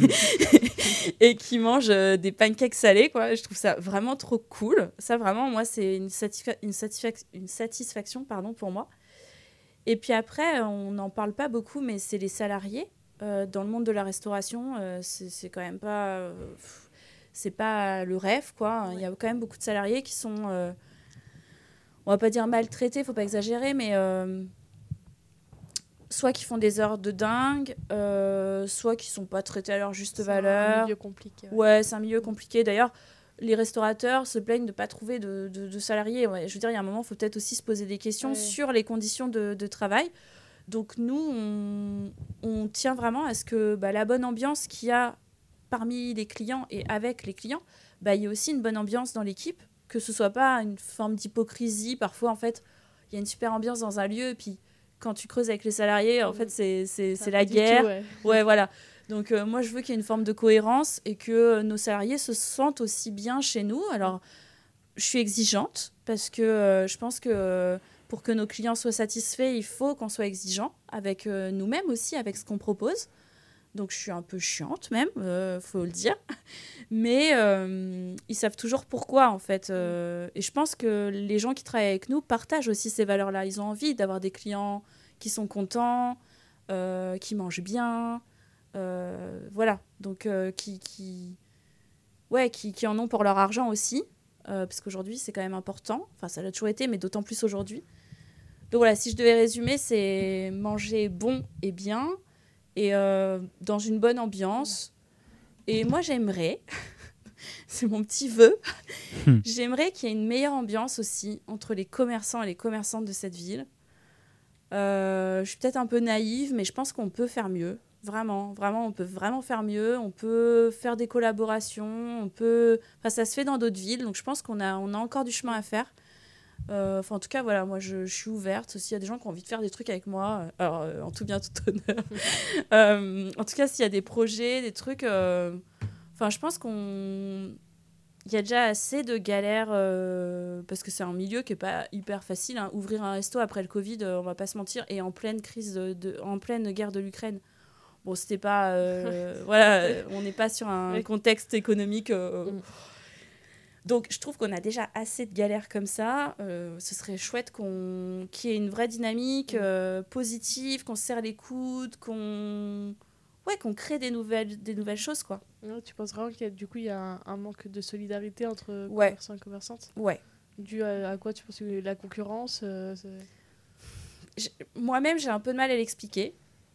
et qui mangent euh, des pancakes salés, quoi. Je trouve ça vraiment trop cool. Ça, vraiment, moi, c'est une, satisfa- une, satisfac- une satisfaction pardon, pour moi. Et puis après, on n'en parle pas beaucoup, mais c'est les salariés. Euh, dans le monde de la restauration, euh, c'est, c'est quand même pas... euh, pff, c'est pas le rêve, quoi. Il y a quand même beaucoup de salariés qui sont... euh, on va pas dire maltraités, faut pas exagérer, mais... euh, soit qui font des heures de dingue, euh, soit qui sont pas traités à leur juste C'est valeur. un milieu compliqué. ouais. Ouais, c'est un milieu compliqué. D'ailleurs, les restaurateurs se plaignent de ne pas trouver de, de- de salariés. Ouais, je veux dire, il y a un moment, il faut peut-être aussi se poser des questions Ouais. sur les conditions de, de travail. Donc nous, on, on tient vraiment à ce que bah, la bonne ambiance qu'il y a parmi les clients et avec les clients, bah, il y ait aussi une bonne ambiance dans l'équipe, que ce soit pas une forme d'hypocrisie. Parfois, en fait, il y a une super ambiance dans un lieu, et puis quand tu creuses avec les salariés, en Mm. fait, c'est, c'est, Ça c'est va la du tout, guerre. ouais. Ouais, voilà. Donc, euh, moi, je veux qu'il y ait une forme de cohérence et que euh, nos salariés se sentent aussi bien chez nous. Alors, je suis exigeante parce que euh, je pense que euh, pour que nos clients soient satisfaits, il faut qu'on soit exigeant avec euh, nous-mêmes aussi, avec ce qu'on propose. Donc, je suis un peu chiante même, euh, faut le dire. Mais euh, ils savent toujours pourquoi, en fait. Euh, et je pense que les gens qui travaillent avec nous partagent aussi ces valeurs-là. Ils ont envie d'avoir des clients qui sont contents, euh, qui mangent bien. Euh, voilà. Donc, euh, qui, qui, ouais, qui, qui en ont pour leur argent aussi. Euh, parce qu'aujourd'hui, c'est quand même important. Enfin, ça l'a toujours été, mais d'autant plus aujourd'hui. Donc, voilà, si je devais résumer, c'est manger bon et bien et euh, dans une bonne ambiance. Et moi, j'aimerais, c'est mon petit vœu, j'aimerais qu'il y ait une meilleure ambiance aussi entre les commerçants et les commerçantes de cette ville. Euh, je suis peut-être un peu naïve, mais je pense qu'on peut faire mieux. Vraiment, vraiment, on peut vraiment faire mieux. On peut faire des collaborations. On peut... Enfin, ça se fait dans d'autres villes, donc je pense qu'on a, on a encore du chemin à faire. Euh, Enfin, en tout cas, voilà, moi, je, je suis ouverte. S'il y a des gens qui ont envie de faire des trucs avec moi, euh, alors, euh, en tout bien, tout honneur. Euh, en tout cas, s'il y a des projets, des trucs... euh, Enfin, je pense qu'on... Il y a déjà assez de galères, euh, parce que c'est un milieu qui n'est pas hyper facile. Hein. Ouvrir un resto après le Covid, euh, on ne va pas se mentir, et en pleine crise, de, de- en pleine guerre de l'Ukraine. Bon, c'était pas... euh, voilà, euh, on n'est pas sur un Oui. contexte économique... euh, Mm. Donc, je trouve qu'on a déjà assez de galères comme ça. Euh, ce serait chouette qu'on... qu'il y ait une vraie dynamique euh, positive, qu'on se serre les coudes, qu'on... Ouais, qu'on crée des nouvelles, des nouvelles choses, quoi. Ouais, tu penses vraiment qu'il y a, du coup, il y a un, un manque de solidarité entre Ouais. commerçants et commerçantes Ouais. Dû à, à quoi tu penses que la concurrence euh, c'est- Je- Moi-même, j'ai un peu de mal à l'expliquer.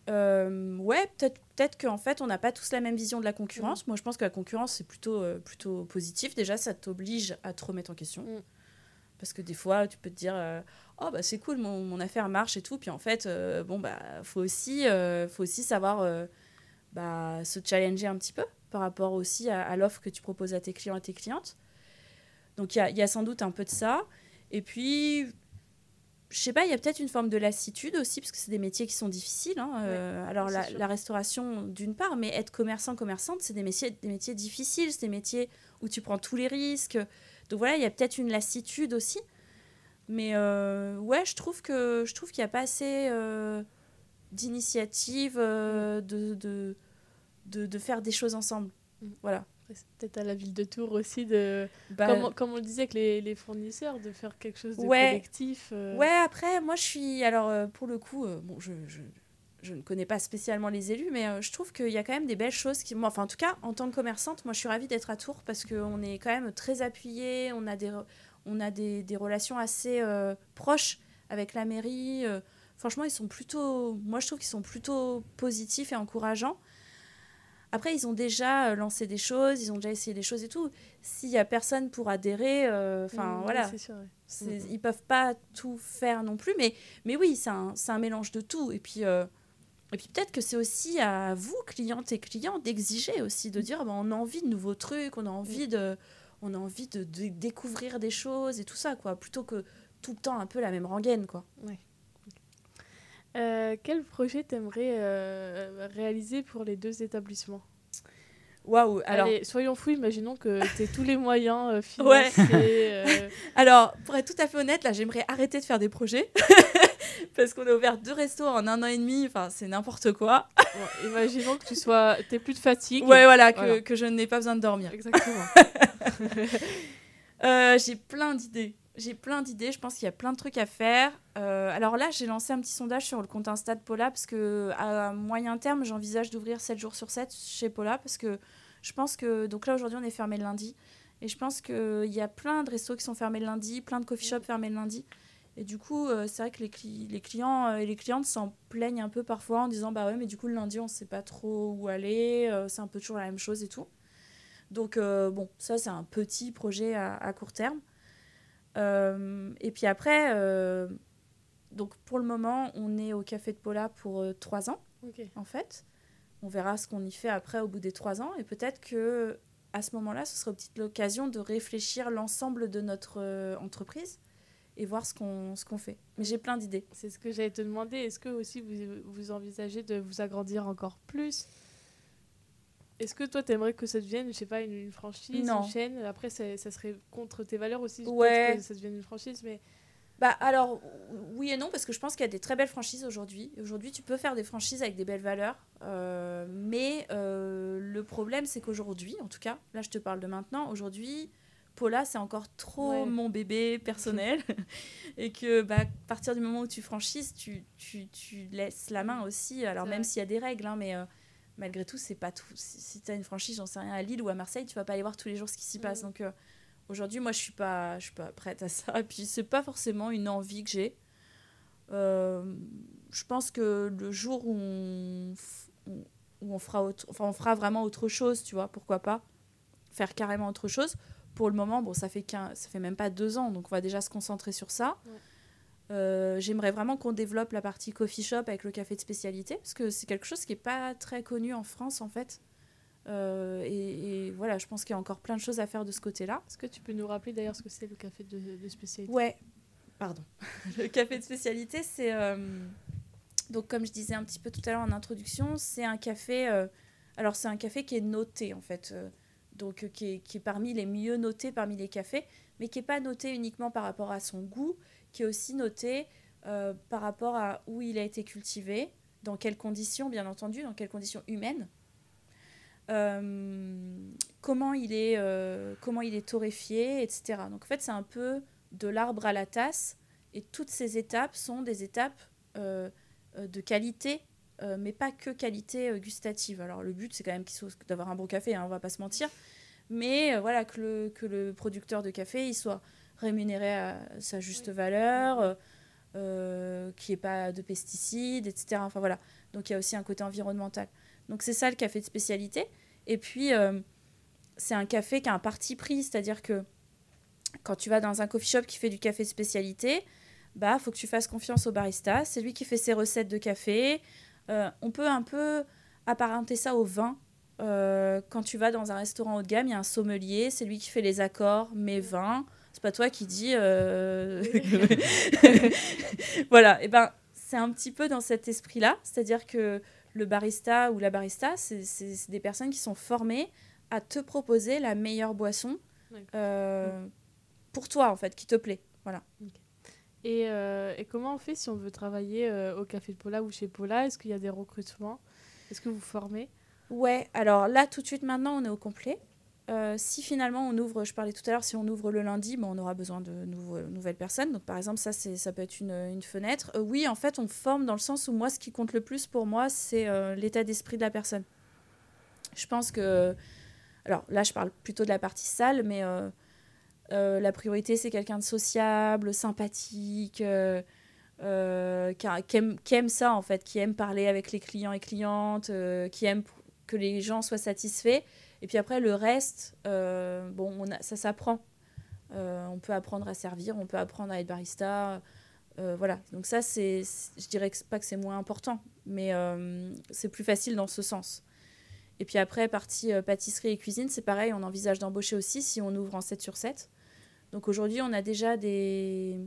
Euh, ouais, peut-être peut-être qu'en fait, on n'a pas tous la même vision de la concurrence. Mmh. Moi, je pense que la concurrence, c'est plutôt, euh, plutôt positif. Déjà, ça t'oblige à te remettre en question. Mmh. Parce que des fois, tu peux te dire euh, « Oh, bah, c'est cool, mon, mon affaire marche et tout. » Puis en fait, euh, bon, bah, faut aussi, euh, faut aussi savoir euh, bah, se challenger un petit peu par rapport aussi à, à l'offre que tu proposes à tes clients et tes clientes. Donc, il y, y a sans doute un peu de ça. Et puis... Je sais pas, il y a peut-être une forme de lassitude aussi, parce que c'est des métiers qui sont difficiles. Hein. Euh, ouais, alors, la, la restauration, d'une part, mais être commerçant, commerçante, c'est des métiers, des métiers difficiles, c'est des métiers où tu prends tous les risques. Donc voilà, il y a peut-être une lassitude aussi. Mais euh, ouais, je trouve, que, je trouve qu'il n'y a pas assez euh, d'initiative euh, de, de, de, de faire des choses ensemble. Mmh. Voilà. C'est peut-être à la ville de Tours aussi, de, bah, comme, on, comme on le disait avec les, les fournisseurs, de faire quelque chose de ouais, collectif. Euh... Ouais, après, moi, je suis... Alors, euh, pour le coup, euh, bon, je, je, je ne connais pas spécialement les élus, mais euh, je trouve qu'il y a quand même des belles choses. Qui... Moi, enfin, en tout cas, en tant que commerçante, moi, je suis ravie d'être à Tours parce qu'on est quand même très appuyés, on a des, on a des, des relations assez euh, proches avec la mairie. Euh, franchement, ils sont plutôt... Moi, je trouve qu'ils sont plutôt positifs et encourageants. Après, ils ont déjà lancé des choses, ils ont déjà essayé des choses et tout. S'il n'y a personne pour adhérer, enfin euh, mmh, voilà, c'est sûr, ouais. c'est, mmh. ils ne peuvent pas tout faire non plus. Mais, mais oui, c'est un, c'est un mélange de tout. Et puis, euh, et puis peut-être que c'est aussi à vous, clientes et clients, d'exiger aussi, de dire bah, on a envie de nouveaux trucs, on a envie, de, on a envie de, de découvrir des choses et tout ça, quoi, plutôt que tout le temps un peu la même rengaine, quoi. Ouais. Euh, quel projet t'aimerais euh, réaliser pour les deux établissements ? Waouh, alors... Allez, soyons fous, imaginons que tu aies tous les moyens euh, financiers. Ouais. Euh... Alors, pour être tout à fait honnête, là, j'aimerais arrêter de faire des projets. Parce qu'on a ouvert deux restos en un an et demi, enfin, c'est n'importe quoi. Bon, imaginons que tu sois... t'aies plus de fatigue. Ouais, voilà, que, voilà. que je n'ai pas besoin de dormir. Exactement. euh, j'ai plein d'idées. J'ai plein d'idées, je pense qu'il y a plein de trucs à faire. Euh, alors là, j'ai lancé un petit sondage sur le compte Insta de Paula parce qu'à moyen terme, j'envisage d'ouvrir sept jours sur sept chez Paula parce que je pense que... Donc là, aujourd'hui, on est fermé le lundi. Et je pense qu'il y a plein de restos qui sont fermés le lundi, plein de coffee shops fermés le lundi. Et du coup, euh, c'est vrai que les, cli- les clients et les clientes s'en plaignent un peu parfois en disant « Bah ouais, mais du coup, le lundi, on ne sait pas trop où aller. Euh, c'est un peu toujours la même chose et tout. » Donc euh, bon, ça, c'est un petit projet à, à court terme. Euh, et puis après, euh, donc pour le moment, on est au Café de Paula pour euh, trois ans, okay. en fait. On verra ce qu'on y fait après au bout des trois ans. Et peut-être qu'à ce moment-là, ce sera peut-être l'occasion de réfléchir l'ensemble de notre euh, entreprise et voir ce qu'on, ce qu'on fait. Mais j'ai plein d'idées. C'est ce que j'allais te demander. Est-ce que aussi vous, vous envisagez de vous agrandir encore plus ? Est-ce que toi, t'aimerais que ça devienne, je sais pas, une, une franchise, non. une chaîne ? Après, ça, ça serait contre tes valeurs aussi, ouais. que ça devienne une franchise, mais... Bah alors, oui et non, parce que je pense qu'il y a des très belles franchises aujourd'hui. Aujourd'hui, tu peux faire des franchises avec des belles valeurs. Euh, mais euh, le problème, c'est qu'aujourd'hui, en tout cas, là, je te parle de maintenant, aujourd'hui, Paula, c'est encore trop ouais. mon bébé personnel. Et que, bah, à partir du moment où tu franchises, tu, tu, tu laisses la main aussi. Alors, c'est même vrai. S'il y a des règles, hein, mais... Euh, malgré tout, c'est pas tout. Si, si tu as une franchise, j'en sais rien, à Lille ou à Marseille, tu vas pas aller voir tous les jours ce qui s'y passe. Mmh. Donc euh, aujourd'hui, moi, je suis pas, je suis pas prête à ça. Et puis, c'est pas forcément une envie que j'ai. Euh, je pense que le jour où on, où on, fera autre, enfin, on fera vraiment autre chose, tu vois, pourquoi pas faire carrément autre chose. Pour le moment, bon, ça fait, qu'un, ça fait même pas deux ans, donc on va déjà se concentrer sur ça. Ouais. Euh, j'aimerais vraiment qu'on développe la partie coffee shop avec le café de spécialité parce que c'est quelque chose qui n'est pas très connu en France en fait euh, et, et voilà, je pense qu'il y a encore plein de choses à faire de ce côté-là. Est-ce que tu peux nous rappeler d'ailleurs ce que c'est le café de, de spécialité ? Ouais, pardon. Le café de spécialité, c'est euh, donc comme je disais un petit peu tout à l'heure en introduction, c'est un café euh, alors c'est un café qui est noté en fait euh, donc euh, qui, est, qui est parmi les mieux notés parmi les cafés, mais qui n'est pas noté uniquement par rapport à son goût, qui est aussi noté euh, par rapport à où il a été cultivé, dans quelles conditions, bien entendu, dans quelles conditions humaines, euh, comment, il est, euh, comment il est torréfié, et cetera. Donc en fait, c'est un peu de l'arbre à la tasse, et toutes ces étapes sont des étapes euh, de qualité, euh, mais pas que qualité euh, gustative. Alors le but, c'est quand même qu'il soit, d'avoir un bon café, hein, on ne va pas se mentir, mais euh, voilà, que le, que le producteur de café il soit rémunéré à sa juste valeur, euh, qu'il n'y ait pas de pesticides, et cetera. Enfin voilà. Donc il y a aussi un côté environnemental. Donc c'est ça le café de spécialité. Et puis euh, c'est un café qui a un parti pris, c'est-à-dire que quand tu vas dans un coffee shop qui fait du café de spécialité, bah faut que tu fasses confiance au barista. C'est lui qui fait ses recettes de café. Euh, on peut un peu apparenter ça au vin. Euh, quand tu vas dans un restaurant haut de gamme, il y a un sommelier, c'est lui qui fait les accords, mes vins. C'est pas toi qui dis. Euh... voilà. Et ben c'est un petit peu dans cet esprit-là, c'est-à-dire que le barista ou la barista, c'est, c'est, c'est des personnes qui sont formées à te proposer la meilleure boisson euh, mmh. pour toi, en fait, qui te plaît. Voilà. Okay. Et, euh, et comment on fait si on veut travailler euh, au Café de Paula ou chez Paula ? Est-ce qu'il y a des recrutements ? Est-ce que vous formez ? Ouais, alors là, tout de suite, maintenant, on est au complet. Euh, si finalement on ouvre, je parlais tout à l'heure, si on ouvre le lundi, ben, on aura besoin de nouveaux, nouvelles personnes. Donc par exemple, ça, c'est, ça peut être une, une fenêtre. Euh, oui, en fait, on forme dans le sens où moi, ce qui compte le plus pour moi, c'est euh, l'état d'esprit de la personne. Je pense que... Alors là, je parle plutôt de la partie salle, mais euh, euh, la priorité, c'est quelqu'un de sociable, sympathique, euh, euh, qui, a, qui, aime, qui aime ça, en fait, qui aime parler avec les clients et clientes, euh, qui aime que les gens soient satisfaits. Et puis après, le reste, euh, bon, on a, ça s'apprend. Euh, on peut apprendre à servir, on peut apprendre à être barista. Euh, voilà. Donc ça, c'est, c'est, je dirais que c'est pas que c'est moins important, mais euh, c'est plus facile dans ce sens. Et puis après, partie euh, pâtisserie et cuisine, c'est pareil, on envisage d'embaucher aussi si on ouvre en sept sur sept. Donc aujourd'hui, on a déjà des,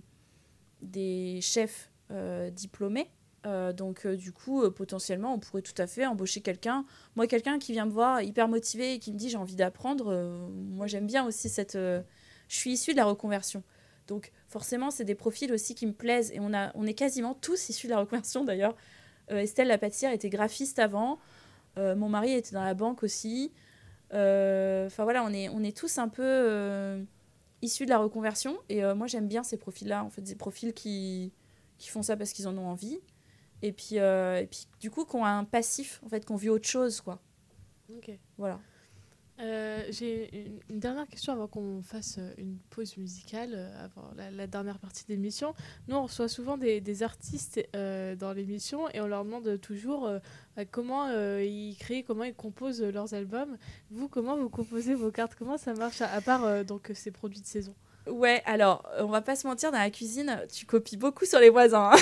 des chefs euh, diplômés. Euh, donc euh, du coup euh, potentiellement on pourrait tout à fait embaucher quelqu'un. Moi, quelqu'un qui vient me voir hyper motivé et qui me dit j'ai envie d'apprendre, euh, moi j'aime bien aussi cette euh... je suis issue de la reconversion, donc forcément c'est des profils aussi qui me plaisent, et on, a... on est quasiment tous issus de la reconversion d'ailleurs. euh, Estelle la pâtissière était graphiste avant, euh, mon mari était dans la banque aussi, enfin euh... voilà, on est, on est tous un peu euh... issus de la reconversion, et euh, moi j'aime bien ces profils là, en fait, des profils qui, qui font ça parce qu'ils en ont envie. Et puis, euh, et puis, du coup, qu'on a un passif, en fait, qu'on vit autre chose, quoi. Ok. Voilà. Euh, j'ai une, une dernière question avant qu'on fasse une pause musicale, euh, avant la, la dernière partie de l'émission. Nous, on reçoit souvent des, des artistes euh, dans l'émission et on leur demande toujours euh, comment euh, ils créent, comment ils composent leurs albums. Vous, comment vous composez vos cartes ? Comment ça marche, à, à part euh, donc, ces produits de saison ? Ouais, alors, on va pas se mentir, dans la cuisine, tu copies beaucoup sur les voisins. Hein.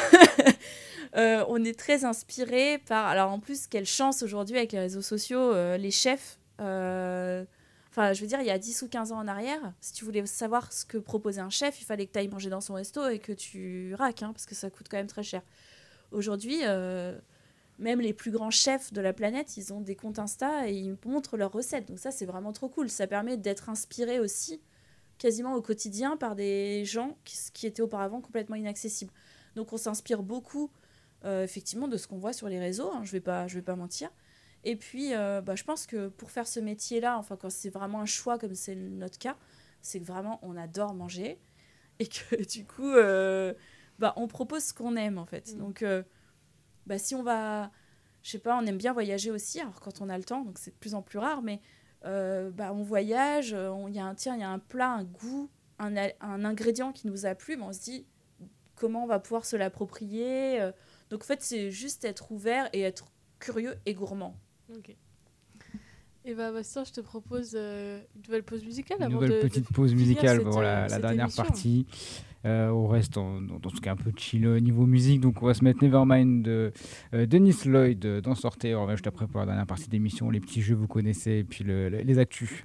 euh, on est très inspiré par... Alors, en plus, quelle chance aujourd'hui avec les réseaux sociaux, euh, les chefs... Euh... Enfin, je veux dire, il y a dix ou quinze ans en arrière, si tu voulais savoir ce que proposait un chef, il fallait que tu ailles manger dans son resto et que tu raques, hein, parce que ça coûte quand même très cher. Aujourd'hui, euh, même les plus grands chefs de la planète, ils ont des comptes Insta et ils montrent leurs recettes. Donc ça, c'est vraiment trop cool. Ça permet d'être inspiré aussi quasiment au quotidien par des gens qui, qui étaient auparavant complètement inaccessibles. Donc on s'inspire beaucoup euh, effectivement de ce qu'on voit sur les réseaux, hein, je vais pas, je vais pas mentir. Et puis euh, bah, je pense que pour faire ce métier-là, enfin quand c'est vraiment un choix comme c'est notre cas, c'est que vraiment on adore manger et que du coup euh, bah, on propose ce qu'on aime en fait. Mmh. Donc euh, bah, si on va, je sais pas, on aime bien voyager aussi, alors quand on a le temps, donc c'est de plus en plus rare, mais Euh, bah, on voyage, il y a un tiens, il y a un plat, un goût, un, un ingrédient qui nous a plu, mais on se dit comment on va pouvoir se l'approprier. Euh, donc en fait, c'est juste être ouvert et être curieux et gourmand. Ok. Et bah Bastien, je te propose euh, une nouvelle pause musicale. Une avant nouvelle de, petite de pause musicale, cette, voilà, euh, la dernière émission. partie. Euh, on reste en, dans ce cas un peu chill au niveau musique, donc on va se mettre Nevermind de euh, Dennis Lloyd euh, d'en sortir. On va juste après pour la dernière partie d'émission, les petits jeux vous connaissez et puis le, le, les actus.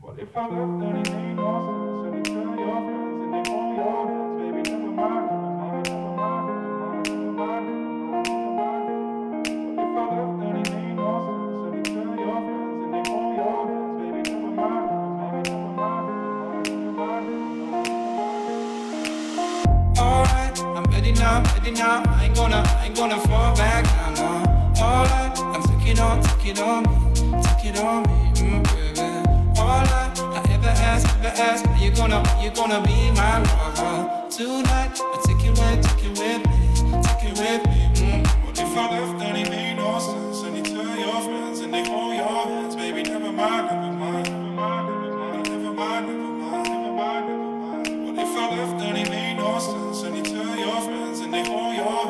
Ready now, I ain't gonna, I ain't gonna fall back now, no. All I, I'm take it on, take it on me, take it on me, mm, baby. All I, I ever ask, ever ask, are you gonna, are you gonna be my lover tonight? I take it with, take it with me, take it with me. Mm. What if I left? Then it made no sense. And you tell your friends and they hold your hands, baby. Never mind, never mind, never mind, never mind, never mind, never mind, never mind, never mind. What if I left? Then it made no sense. And you tell your friends and they hold your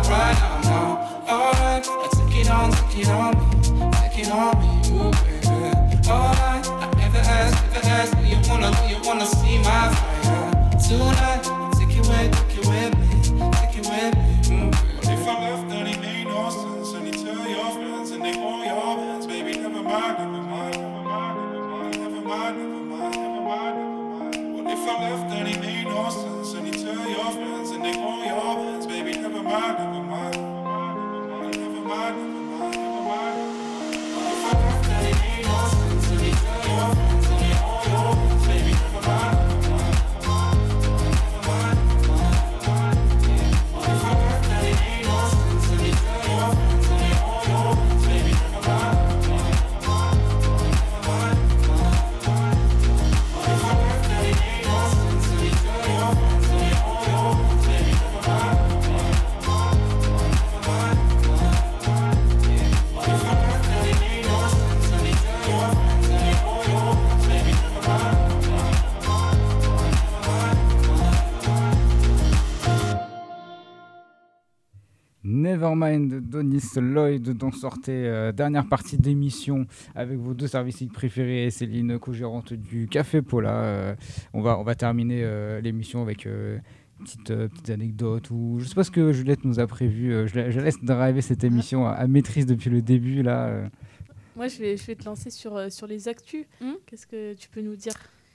out right now, now. Alright, I took it on, took it on me, take it on me, ooh baby. Alright, I never asked, never asked, do you wanna, do you wanna see my fire? Tonight, take it with, take it with me, take it with me, ooh baby. If I left, then it made no sense, and you tell your friends, and they hold your hands, baby, never mind, never mind, never mind, never mind, never mind, never mind, never mind. What if I left, then it made no sense, and you tell your friends, and they hold your hands, baby, never mind, never mind, never mind, never mind, never mind. What if I left, then it made no sense, and you tell your friends, and they hold your hands, baby, never mind, never mind, never mind, never mind. What if I left, then it made no sense, and you tell your friends, and they hold your hands, baby, never mind, never mind, never mind, never mind. What if I left, then it made no sense, and you tell your friends, and they hold your hands, baby, never mind, never mind, never mind, never mind. What if I left, then it made no sense, and you tell your friends, and they hold your hands, baby, never mind, never mind, never mind, never mind. Nevermind de Donis Lloyd dont sortait euh, dernière partie d'émission avec vos deux services préférés, Céline, co-gérante du Café Paula. Euh, on, va, on va terminer euh, l'émission avec euh, une petite, euh, petite anecdote ou je sais pas ce que Juliette nous a prévu. Euh, je, la- je laisse driver cette émission à, à maîtrise depuis le début là. euh. Moi, je vais, je vais te lancer sur, euh, sur les actus. Hmm Qu'est-ce que tu peux nous dire?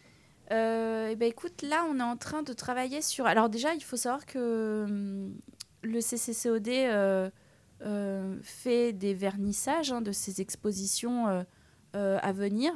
Euh, eh ben, écoute, là, on est en train de travailler sur... Alors déjà, il faut savoir que hum, le C C C O D euh, euh, fait des vernissages hein, de ces expositions euh, euh, à venir.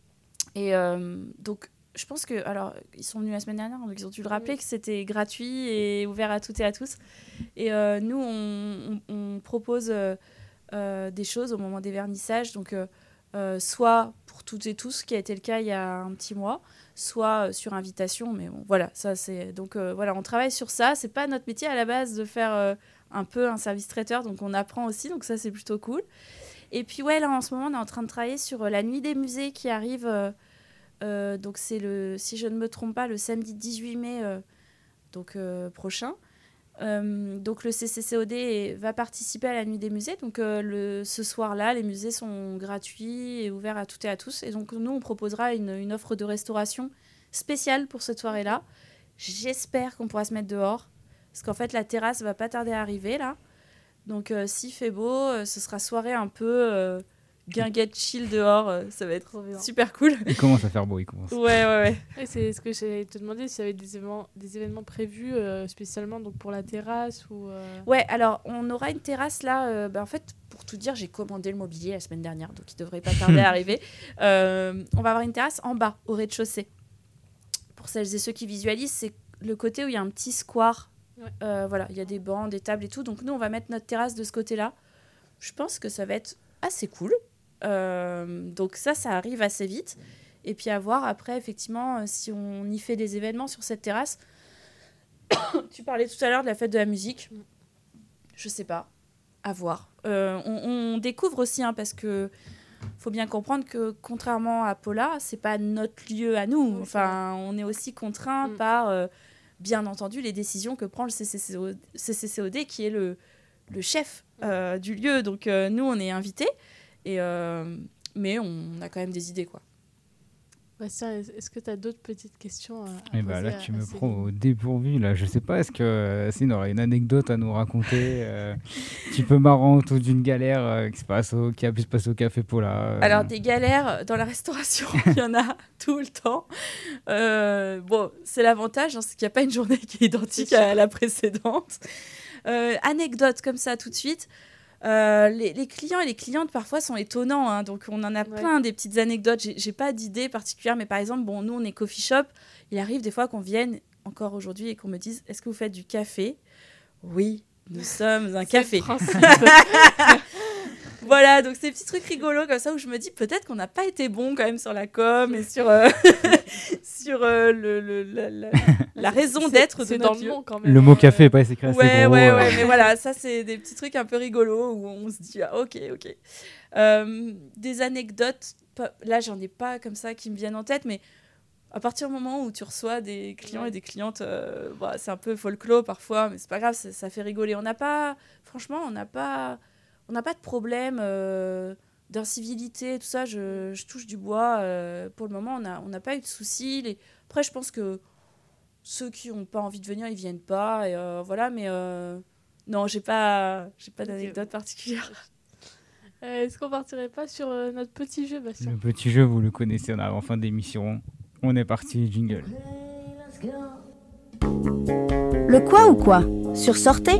Et euh, donc, je pense que... Alors, ils sont venus la semaine dernière, donc ils ont dû le rappeler Oui. que c'était gratuit et ouvert à toutes et à tous. Et euh, nous, on, on- on propose euh, euh, des choses au moment des vernissages. Donc, euh, euh, soit pour toutes et tous, ce qui a été le cas il y a un petit mois, soit euh, sur invitation, mais bon, voilà, ça c'est... Donc euh, voilà, on travaille sur ça, c'est pas notre métier à la base de faire euh, un peu un service traiteur, donc on apprend aussi, donc ça c'est plutôt cool. Et puis ouais, là en ce moment, on est en train de travailler sur euh, la nuit des musées qui arrive, euh, euh, donc c'est le, si je ne me trompe pas, le samedi dix-huit mai, euh, donc euh, prochain. Euh, donc le C C C O D est- va participer à la nuit des musées. Donc euh, le, ce soir-là, les musées sont gratuits et ouverts à toutes et à tous. Et donc nous, on proposera une, une offre de restauration spéciale pour cette soirée-là. J'espère qu'on pourra se mettre dehors, parce qu'en fait la terrasse va pas tarder à arriver là. Donc euh, s'il fait beau, euh, ce sera soirée un peu euh, guinguette chill dehors. euh, ça va être Trop bien. super cool. Il commence à faire beau, il commence. Ouais, ouais, ouais. Ouais, c'est ce que j'allais te demander, s'il y avait des événements, des événements prévus euh, spécialement donc pour la terrasse ou. euh, Ouais, alors on aura une terrasse là. euh, bah, en fait, pour tout dire, j'ai commandé le mobilier la semaine dernière, donc il devrait pas tarder à arriver. Euh, on va avoir une terrasse en bas, au rez-de-chaussée. Pour celles et ceux qui visualisent, c'est le côté où il y a un petit square. Ouais. Euh, voilà, il y a des bancs, des tables et tout. Donc nous, on va mettre notre terrasse de ce côté-là. Je pense que ça va être assez cool. Euh, donc ça, ça arrive assez vite. Et puis à voir après, effectivement, euh, si on y fait des événements sur cette terrasse. Tu parlais tout à l'heure de la fête de la musique. Je sais pas. À voir. Euh, on, on découvre aussi, hein, parce que faut bien comprendre que contrairement à Paula, c'est pas notre lieu à nous. Oui, c'est Enfin, on est aussi contraint Mm. par, euh, bien entendu, les décisions que prend le C C C O D, C C C O D qui est le, le chef euh, du lieu. Donc euh, nous, on est invités, et euh, mais on a quand même des idées, quoi. Bastien, est- est-ce que tu as d'autres petites questions à, à Et bah poser là, à- tu à me Céline prends au dépourvu. Là, je sais pas, est-ce que euh, Céline aurait une anecdote à nous raconter, euh, un petit peu marrante ou d'une galère euh, qui, se passe au, qui a pu se passer au Café Paula euh. Alors, des galères dans la restauration, il y en a tout le temps. Euh, bon, c'est l'avantage, hein, c'est qu'il n'y a pas une journée qui est identique C'est sûr. à la précédente. Euh, anecdote comme ça, tout de suite. Euh, les, les clients et les clientes, parfois, sont étonnants. Hein, donc, on en a Ouais. plein, des petites anecdotes. J'ai, j'ai pas d'idée particulière, mais par exemple, bon, nous, on est coffee shop. Il arrive des fois qu'on vienne, encore aujourd'hui, et qu'on me dise « Est-ce que vous faites du café ?» Oui, nous sommes un C'est café. le principe. Voilà, donc ces petits trucs rigolos comme ça où je me dis peut-être qu'on n'a pas été bon quand même sur la com et sur, euh, sur euh, le, le- la, la- la raison C'est- d'être de c'est dans notre le lieu. nom quand même. Le mot hein, café euh, est pas écrit assez Ouais, gros. ouais, euh. ouais, mais voilà, ça c'est des petits trucs un peu rigolos où on se dit ah, ok, ok. Euh, des anecdotes, pas- là j'en ai pas comme ça qui me viennent en tête, mais à partir du moment où tu reçois des clients et des clientes, euh, bah, c'est un peu folklore parfois, mais c'est pas grave, ça, ça fait rigoler. On n'a pas, franchement, on n'a pas, on n'a pas de problème euh, d'incivilité, tout ça. Je, je touche du bois. Euh, pour le moment, on n'a on n'a pas eu de soucis. Les... Après, je pense que ceux qui n'ont pas envie de venir, ils viennent pas. Et, euh, voilà, mais euh, non, j'ai pas, j'ai pas d'anecdote particulière. Euh, Est-ce qu'on partirait pas sur euh, notre petit jeu, Bastien? Le petit jeu, vous le connaissez, on arrive en fin d'émission. On est parti, jingle. Le quoi ou quoi sur Sortez.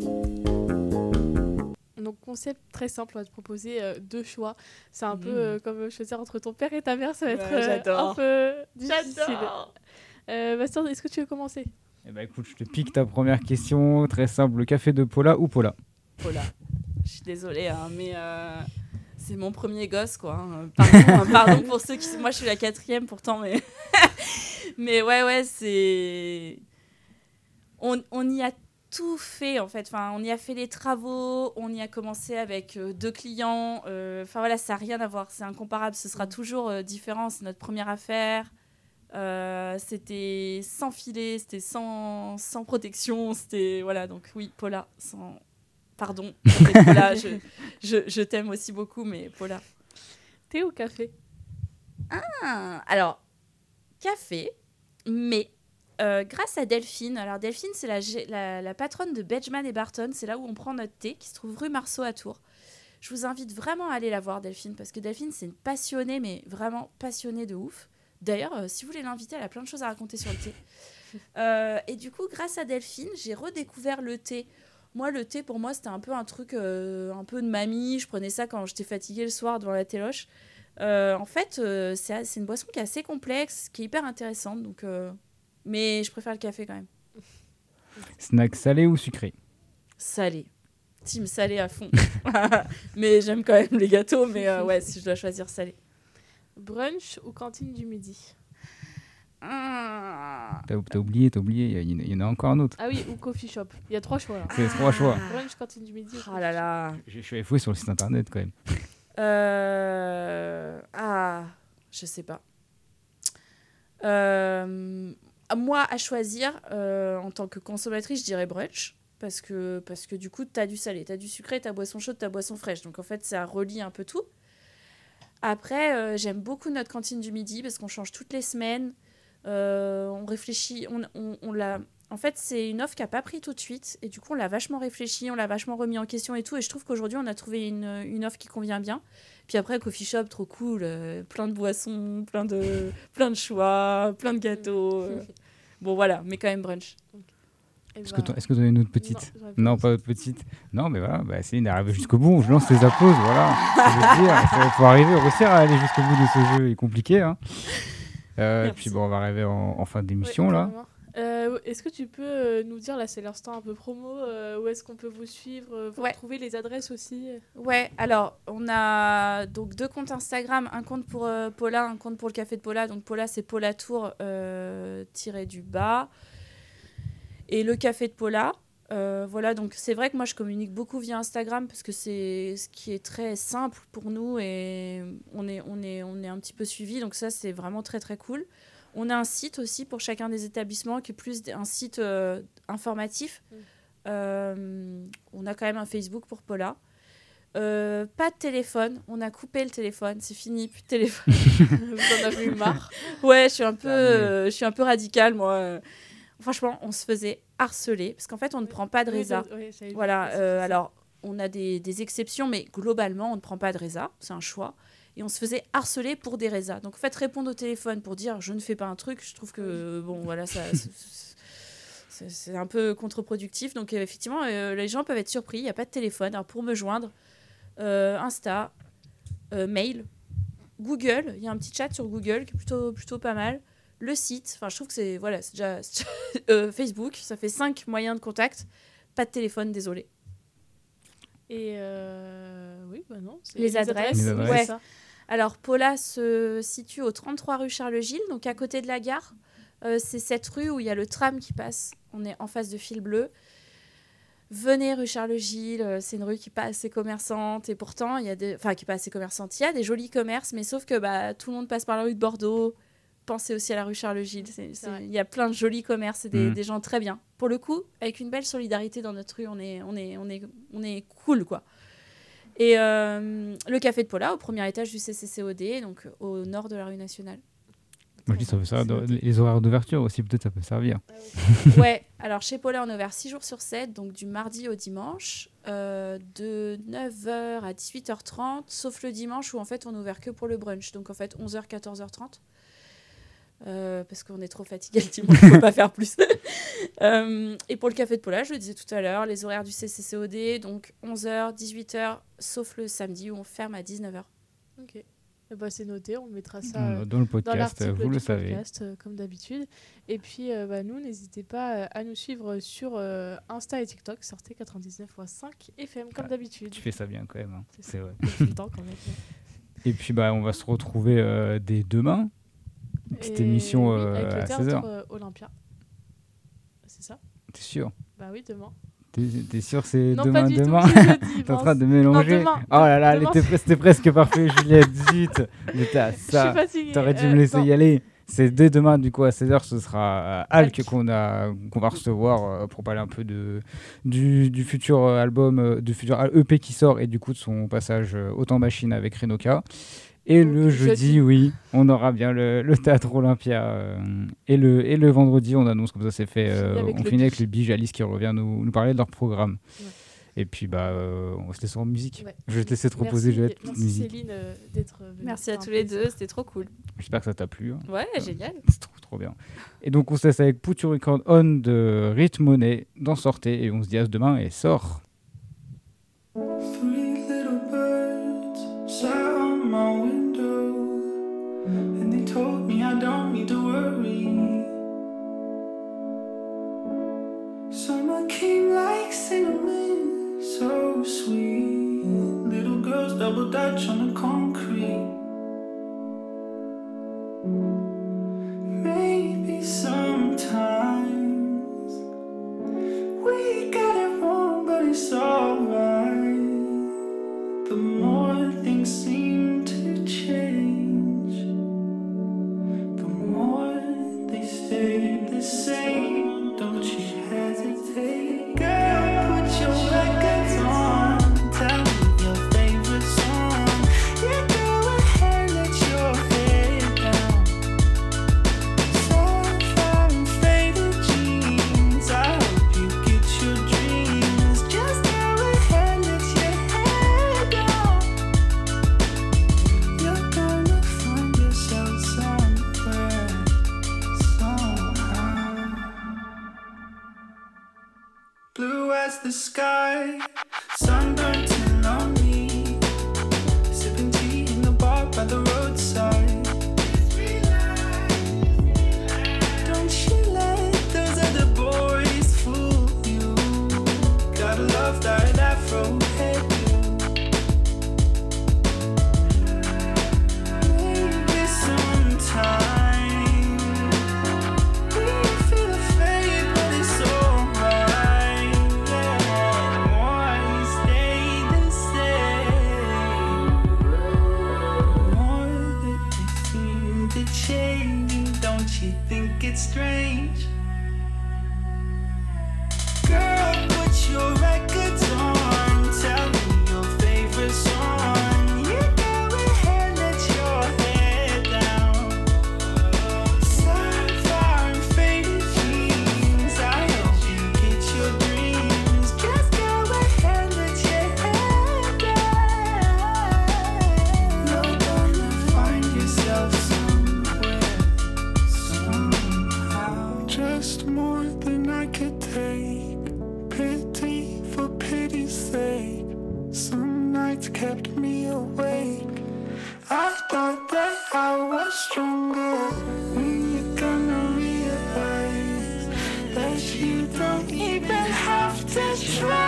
Donc, concept très simple, on va te proposer euh, deux choix. C'est un Mmh. peu euh, comme choisir entre ton père et ta mère, ça va être Ouais, euh, j'adore. un peu difficile. J'adore. Euh, Bastien, est-ce que tu veux commencer? Eh ben, écoute, je te pique ta première question. Très simple, le café de Paula ou Paula? Paula. Je suis désolée, hein, mais euh, c'est mon premier gosse, quoi. hein. Pardon, hein, pardon pour ceux qui... Moi, je suis la quatrième, pourtant, mais... mais ouais, ouais, c'est... On, on y a tout fait, en fait. Enfin, on y a fait les travaux, on y a commencé avec euh, deux clients. euh, Enfin, voilà, ça n'a rien à voir. C'est incomparable. Ce sera toujours euh, différent. C'est notre première affaire. Euh, c'était sans filet, c'était sans, sans protection. C'était... Voilà, donc oui, Paula, sans... Pardon, Paula, je, je, je t'aime aussi beaucoup, mais Paula. Thé ou café? Ah, alors, café, mais euh, grâce à Delphine. Alors, Delphine, c'est la, gé- la, la patronne de Benjamin et Barton. C'est là où on prend notre thé, qui se trouve rue Marceau à Tours. Je vous invite vraiment à aller la voir, Delphine, parce que Delphine, c'est une passionnée, mais vraiment passionnée de ouf. D'ailleurs, euh, si vous voulez l'inviter, elle a plein de choses à raconter sur le thé. Euh, et du coup, grâce à Delphine, j'ai redécouvert le thé. Moi, le thé, pour moi, c'était un peu un truc euh, un peu de mamie. Je prenais ça quand j'étais fatiguée le soir devant la téloche. Euh, en fait, euh, c'est, c'est une boisson qui est assez complexe, qui est hyper intéressante. Donc, euh, mais je préfère le café quand même. Snack salé ou sucré? Salé. Team salé à fond. Mais j'aime quand même les gâteaux. Mais euh, ouais, si je dois choisir salé. Brunch ou cantine du midi? Ah. T'as, t'as oublié, t'as oublié, il y, a- il y en a encore un autre. Ah oui, ou coffee shop. Il y a trois choix là. C'est trois choix. Brunch, cantine du midi. ou Oh coffee là shop. là. Je, je suis allé fouiller sur le site internet quand même. Euh... Ah, je sais pas. Euh... Moi, à choisir, euh, en tant que consommatrice, je dirais brunch. Parce que, parce que du coup, t'as du salé, t'as du sucré, t'as boisson chaude, t'as boisson fraîche. Donc en fait, ça relie un peu tout. Après, euh, j'aime beaucoup notre cantine du midi parce qu'on change toutes les semaines. Euh, on réfléchit, on, on, on l'a... En fait, c'est une offre qui n'a pas pris tout de suite. Et du coup, on l'a vachement réfléchi, on l'a vachement remis en question et tout. Et je trouve qu'aujourd'hui, on a trouvé une, une offre qui convient bien. Puis après, coffee shop, trop cool. euh, plein de boissons, plein de, plein de choix, plein de gâteaux. euh. Bon, voilà, mais quand même brunch. Eh Est-ce ben, que t'en est-ce que t'en as une autre petite? Non, j'aurais pas Non, dit. pas autre petite. Non, mais voilà, bah, c'est d'arriver jusqu'au bout. Je lance les applauses, voilà. Ça veut dire, il faut arriver, réussir à aller jusqu'au bout de ce jeu est compliqué. Hein. Euh, Merci. puis bon, on va arriver en, en fin d'émission Ouais, là. carrément. Euh, Est-ce que tu peux euh, nous dire, là c'est l'instant un peu promo, euh, où est-ce qu'on peut vous suivre, euh, vous Ouais. retrouver les adresses aussi? Ouais, alors, on a donc deux comptes Instagram, un compte pour euh, Paula, un compte pour le café de Paula. Donc Paula, c'est Paula Tour euh, tiré du bas. Et le café de Paula. Euh, voilà, donc c'est vrai que moi je communique beaucoup via Instagram parce que c'est ce qui est très simple pour nous et on est, on est, on est un petit peu suivi, donc ça c'est vraiment très très cool. On a un site aussi pour chacun des établissements qui est plus un site euh, informatif. Mm. Euh, on a quand même un Facebook pour Paula. Euh, pas de téléphone, on a coupé le téléphone, c'est fini, plus de téléphone. Vous en avez eu marre? Ouais, je suis un peu, Terminé. euh, je suis un peu radicale moi. Franchement, on se faisait harceler parce qu'en fait, on ne prend pas de Oui, résa. oui, j'avais vu Voilà, passer euh, ça. alors on a des, des exceptions, mais globalement, on ne prend pas de résa, c'est un choix. Et on se faisait harceler pour des résas. Donc en fait, répondre au téléphone pour dire je ne fais pas un truc, je trouve que bon, voilà, ça, c'est- c'est c'est un peu contre-productif. Donc euh, effectivement, euh, les gens peuvent être surpris. Il n'y a pas de téléphone. Alors pour me joindre, euh, Insta, euh, mail, Google. Il y a un petit chat sur Google qui est plutôt plutôt pas mal. Le site, enfin je trouve que c'est voilà, c'est déjà, c'est déjà- euh, Facebook, ça fait cinq moyens de contact. Pas de téléphone, désolé. Et euh, oui, bah non. c'est- Les adresses, Les oui, adresses. c'est ça. Alors, Paula se situe au trente-trois rue Charles-Gilles, donc à côté de la gare. Euh, c'est cette rue où il y a le tram qui passe. On est en face de Fil Bleu. Venez rue Charles-Gilles, euh, c'est une rue qui n'est pas assez commerçante. Et pourtant, il y a des... Enfin, qui n'est pas assez commerçante. Il y a des jolis commerces, mais sauf que bah, tout le monde passe par la rue de Bordeaux. pensez aussi à la rue Charles-Gilles. C'est- C'est c'est- vrai. Il y a plein de jolis commerces et des, Mm. des gens très bien. Pour le coup, avec une belle solidarité dans notre rue, on est, on est, on est, on est cool, quoi. Et euh, le café de Paula, au premier étage du C C C O D, donc au nord de la rue nationale. Moi, je dis ça peut servir. de- Les horaires d'ouverture aussi, peut-être, ça peut servir. Ouais, alors chez Paula, on est ouvert six jours sur sept, donc du mardi au dimanche, euh, de neuf heures à dix-huit heures trente, sauf le dimanche où en fait on est ouvert que pour le brunch, donc en fait onze heures, quatorze heures trente. Euh, parce qu'on est trop fatigué le dimanche, on ne peut pas faire plus. Euh, et pour le café de Paula, je le disais tout à l'heure, les horaires du C C C O D, donc onze heures, dix-huit heures, sauf le samedi où on ferme à dix-neuf heures. Ok. Eh ben, c'est noté, on mettra ça Dans- euh, dans le dans podcast, l'article vous le du savez. podcast, euh, comme d'habitude. Et puis, euh, bah, nous, n'hésitez pas euh, à nous suivre sur euh, Insta et TikTok, sortez quatre-vingt-dix-neuf virgule cinq F M, comme Ah, d'habitude. Tu fais ça bien quand même, hein. C'est ça. C'est vrai. Tout le temps, quand même. Et puis, bah, on va se retrouver euh, dès demain. Une petite Et émission oui, euh, avec le à théâtre seize heures. euh, Olympia. C'est ça? T'es sûr? Bah oui, demain. T'es t'es sûr c'est Non, demain, pas du tout, demain? c'est jeudi, T'es en mince. train de Non, mélanger. demain. Oh là là, elle Demain, était c'est- pre- c'était presque parfait, Juliette. Zut. J'étais à Je suis ça. fatiguée, T'aurais dû euh, me laisser non. y aller. C'est dès demain, du coup, à seize heures, ce sera euh, Hulk qu'on a, qu'on va recevoir euh, pour parler un peu de, du, du futur euh, album, euh, du futur E P qui sort et du coup de son passage euh, au Temps Machine avec Renoka. Et le jeudi, jeudi. oui, on aura bien le, le théâtre Olympia. euh, et, le, et le vendredi, on annonce comme ça, c'est fait. euh, avec on le finit avec Bij. le Bij, Alice qui revient nous, nous parler de leur programme. Ouais. Et puis, bah, euh, on va se laisser en musique. Ouais. Je vais te laisser te proposer, Merci- Juliette, Merci musique. Céline euh, d'être venue. Merci à C'était tous un les plaisir. deux, c'était trop cool. J'espère que ça t'a plu. hein. Ouais, génial. C'est trop, trop bien. Et donc, on se laisse avec Put Your Record On de Rhythm Money dans Sortez. Et on se dit à demain et sort. Three little birds sat on my window, and they told me I don't need to worry. Summer came like cinnamon, so sweet. Little girls double dutch on the concrete. Maybe sometimes we got it wrong, but it's alright. The more things seem to change, the more they stay the same. Don't you hesitate, girl, put your records on. Tell me your favorite song. Yeah, go ahead, let your head down. Sapphire and faded jeans, I hope you get your dreams. Just go ahead, let your head down. You're gonna find yourself somewhere, somehow. Blue as the sky, sunburnt and lonely, sipping tea in the bar by the roadside. Don't you let those other boys fool you. Gotta love that afro hairdo. Maybe sometime we feel afraid, but it's alright. Yeah, why stay the same? More that they seem to change. Don't you think it's strange? Girl, put your records on. Tell me your favorite song. You go ahead, let your head down. Sapphire and faded jeans, I hope you get your dreams. Just go ahead, let your head down. You're gonna find yourself somewhere, somehow. Just more than I could take. Pity for pity's sake. Some nights kept me awake. I thought that I was stronger. When you're gonna realize that you don't even have to try.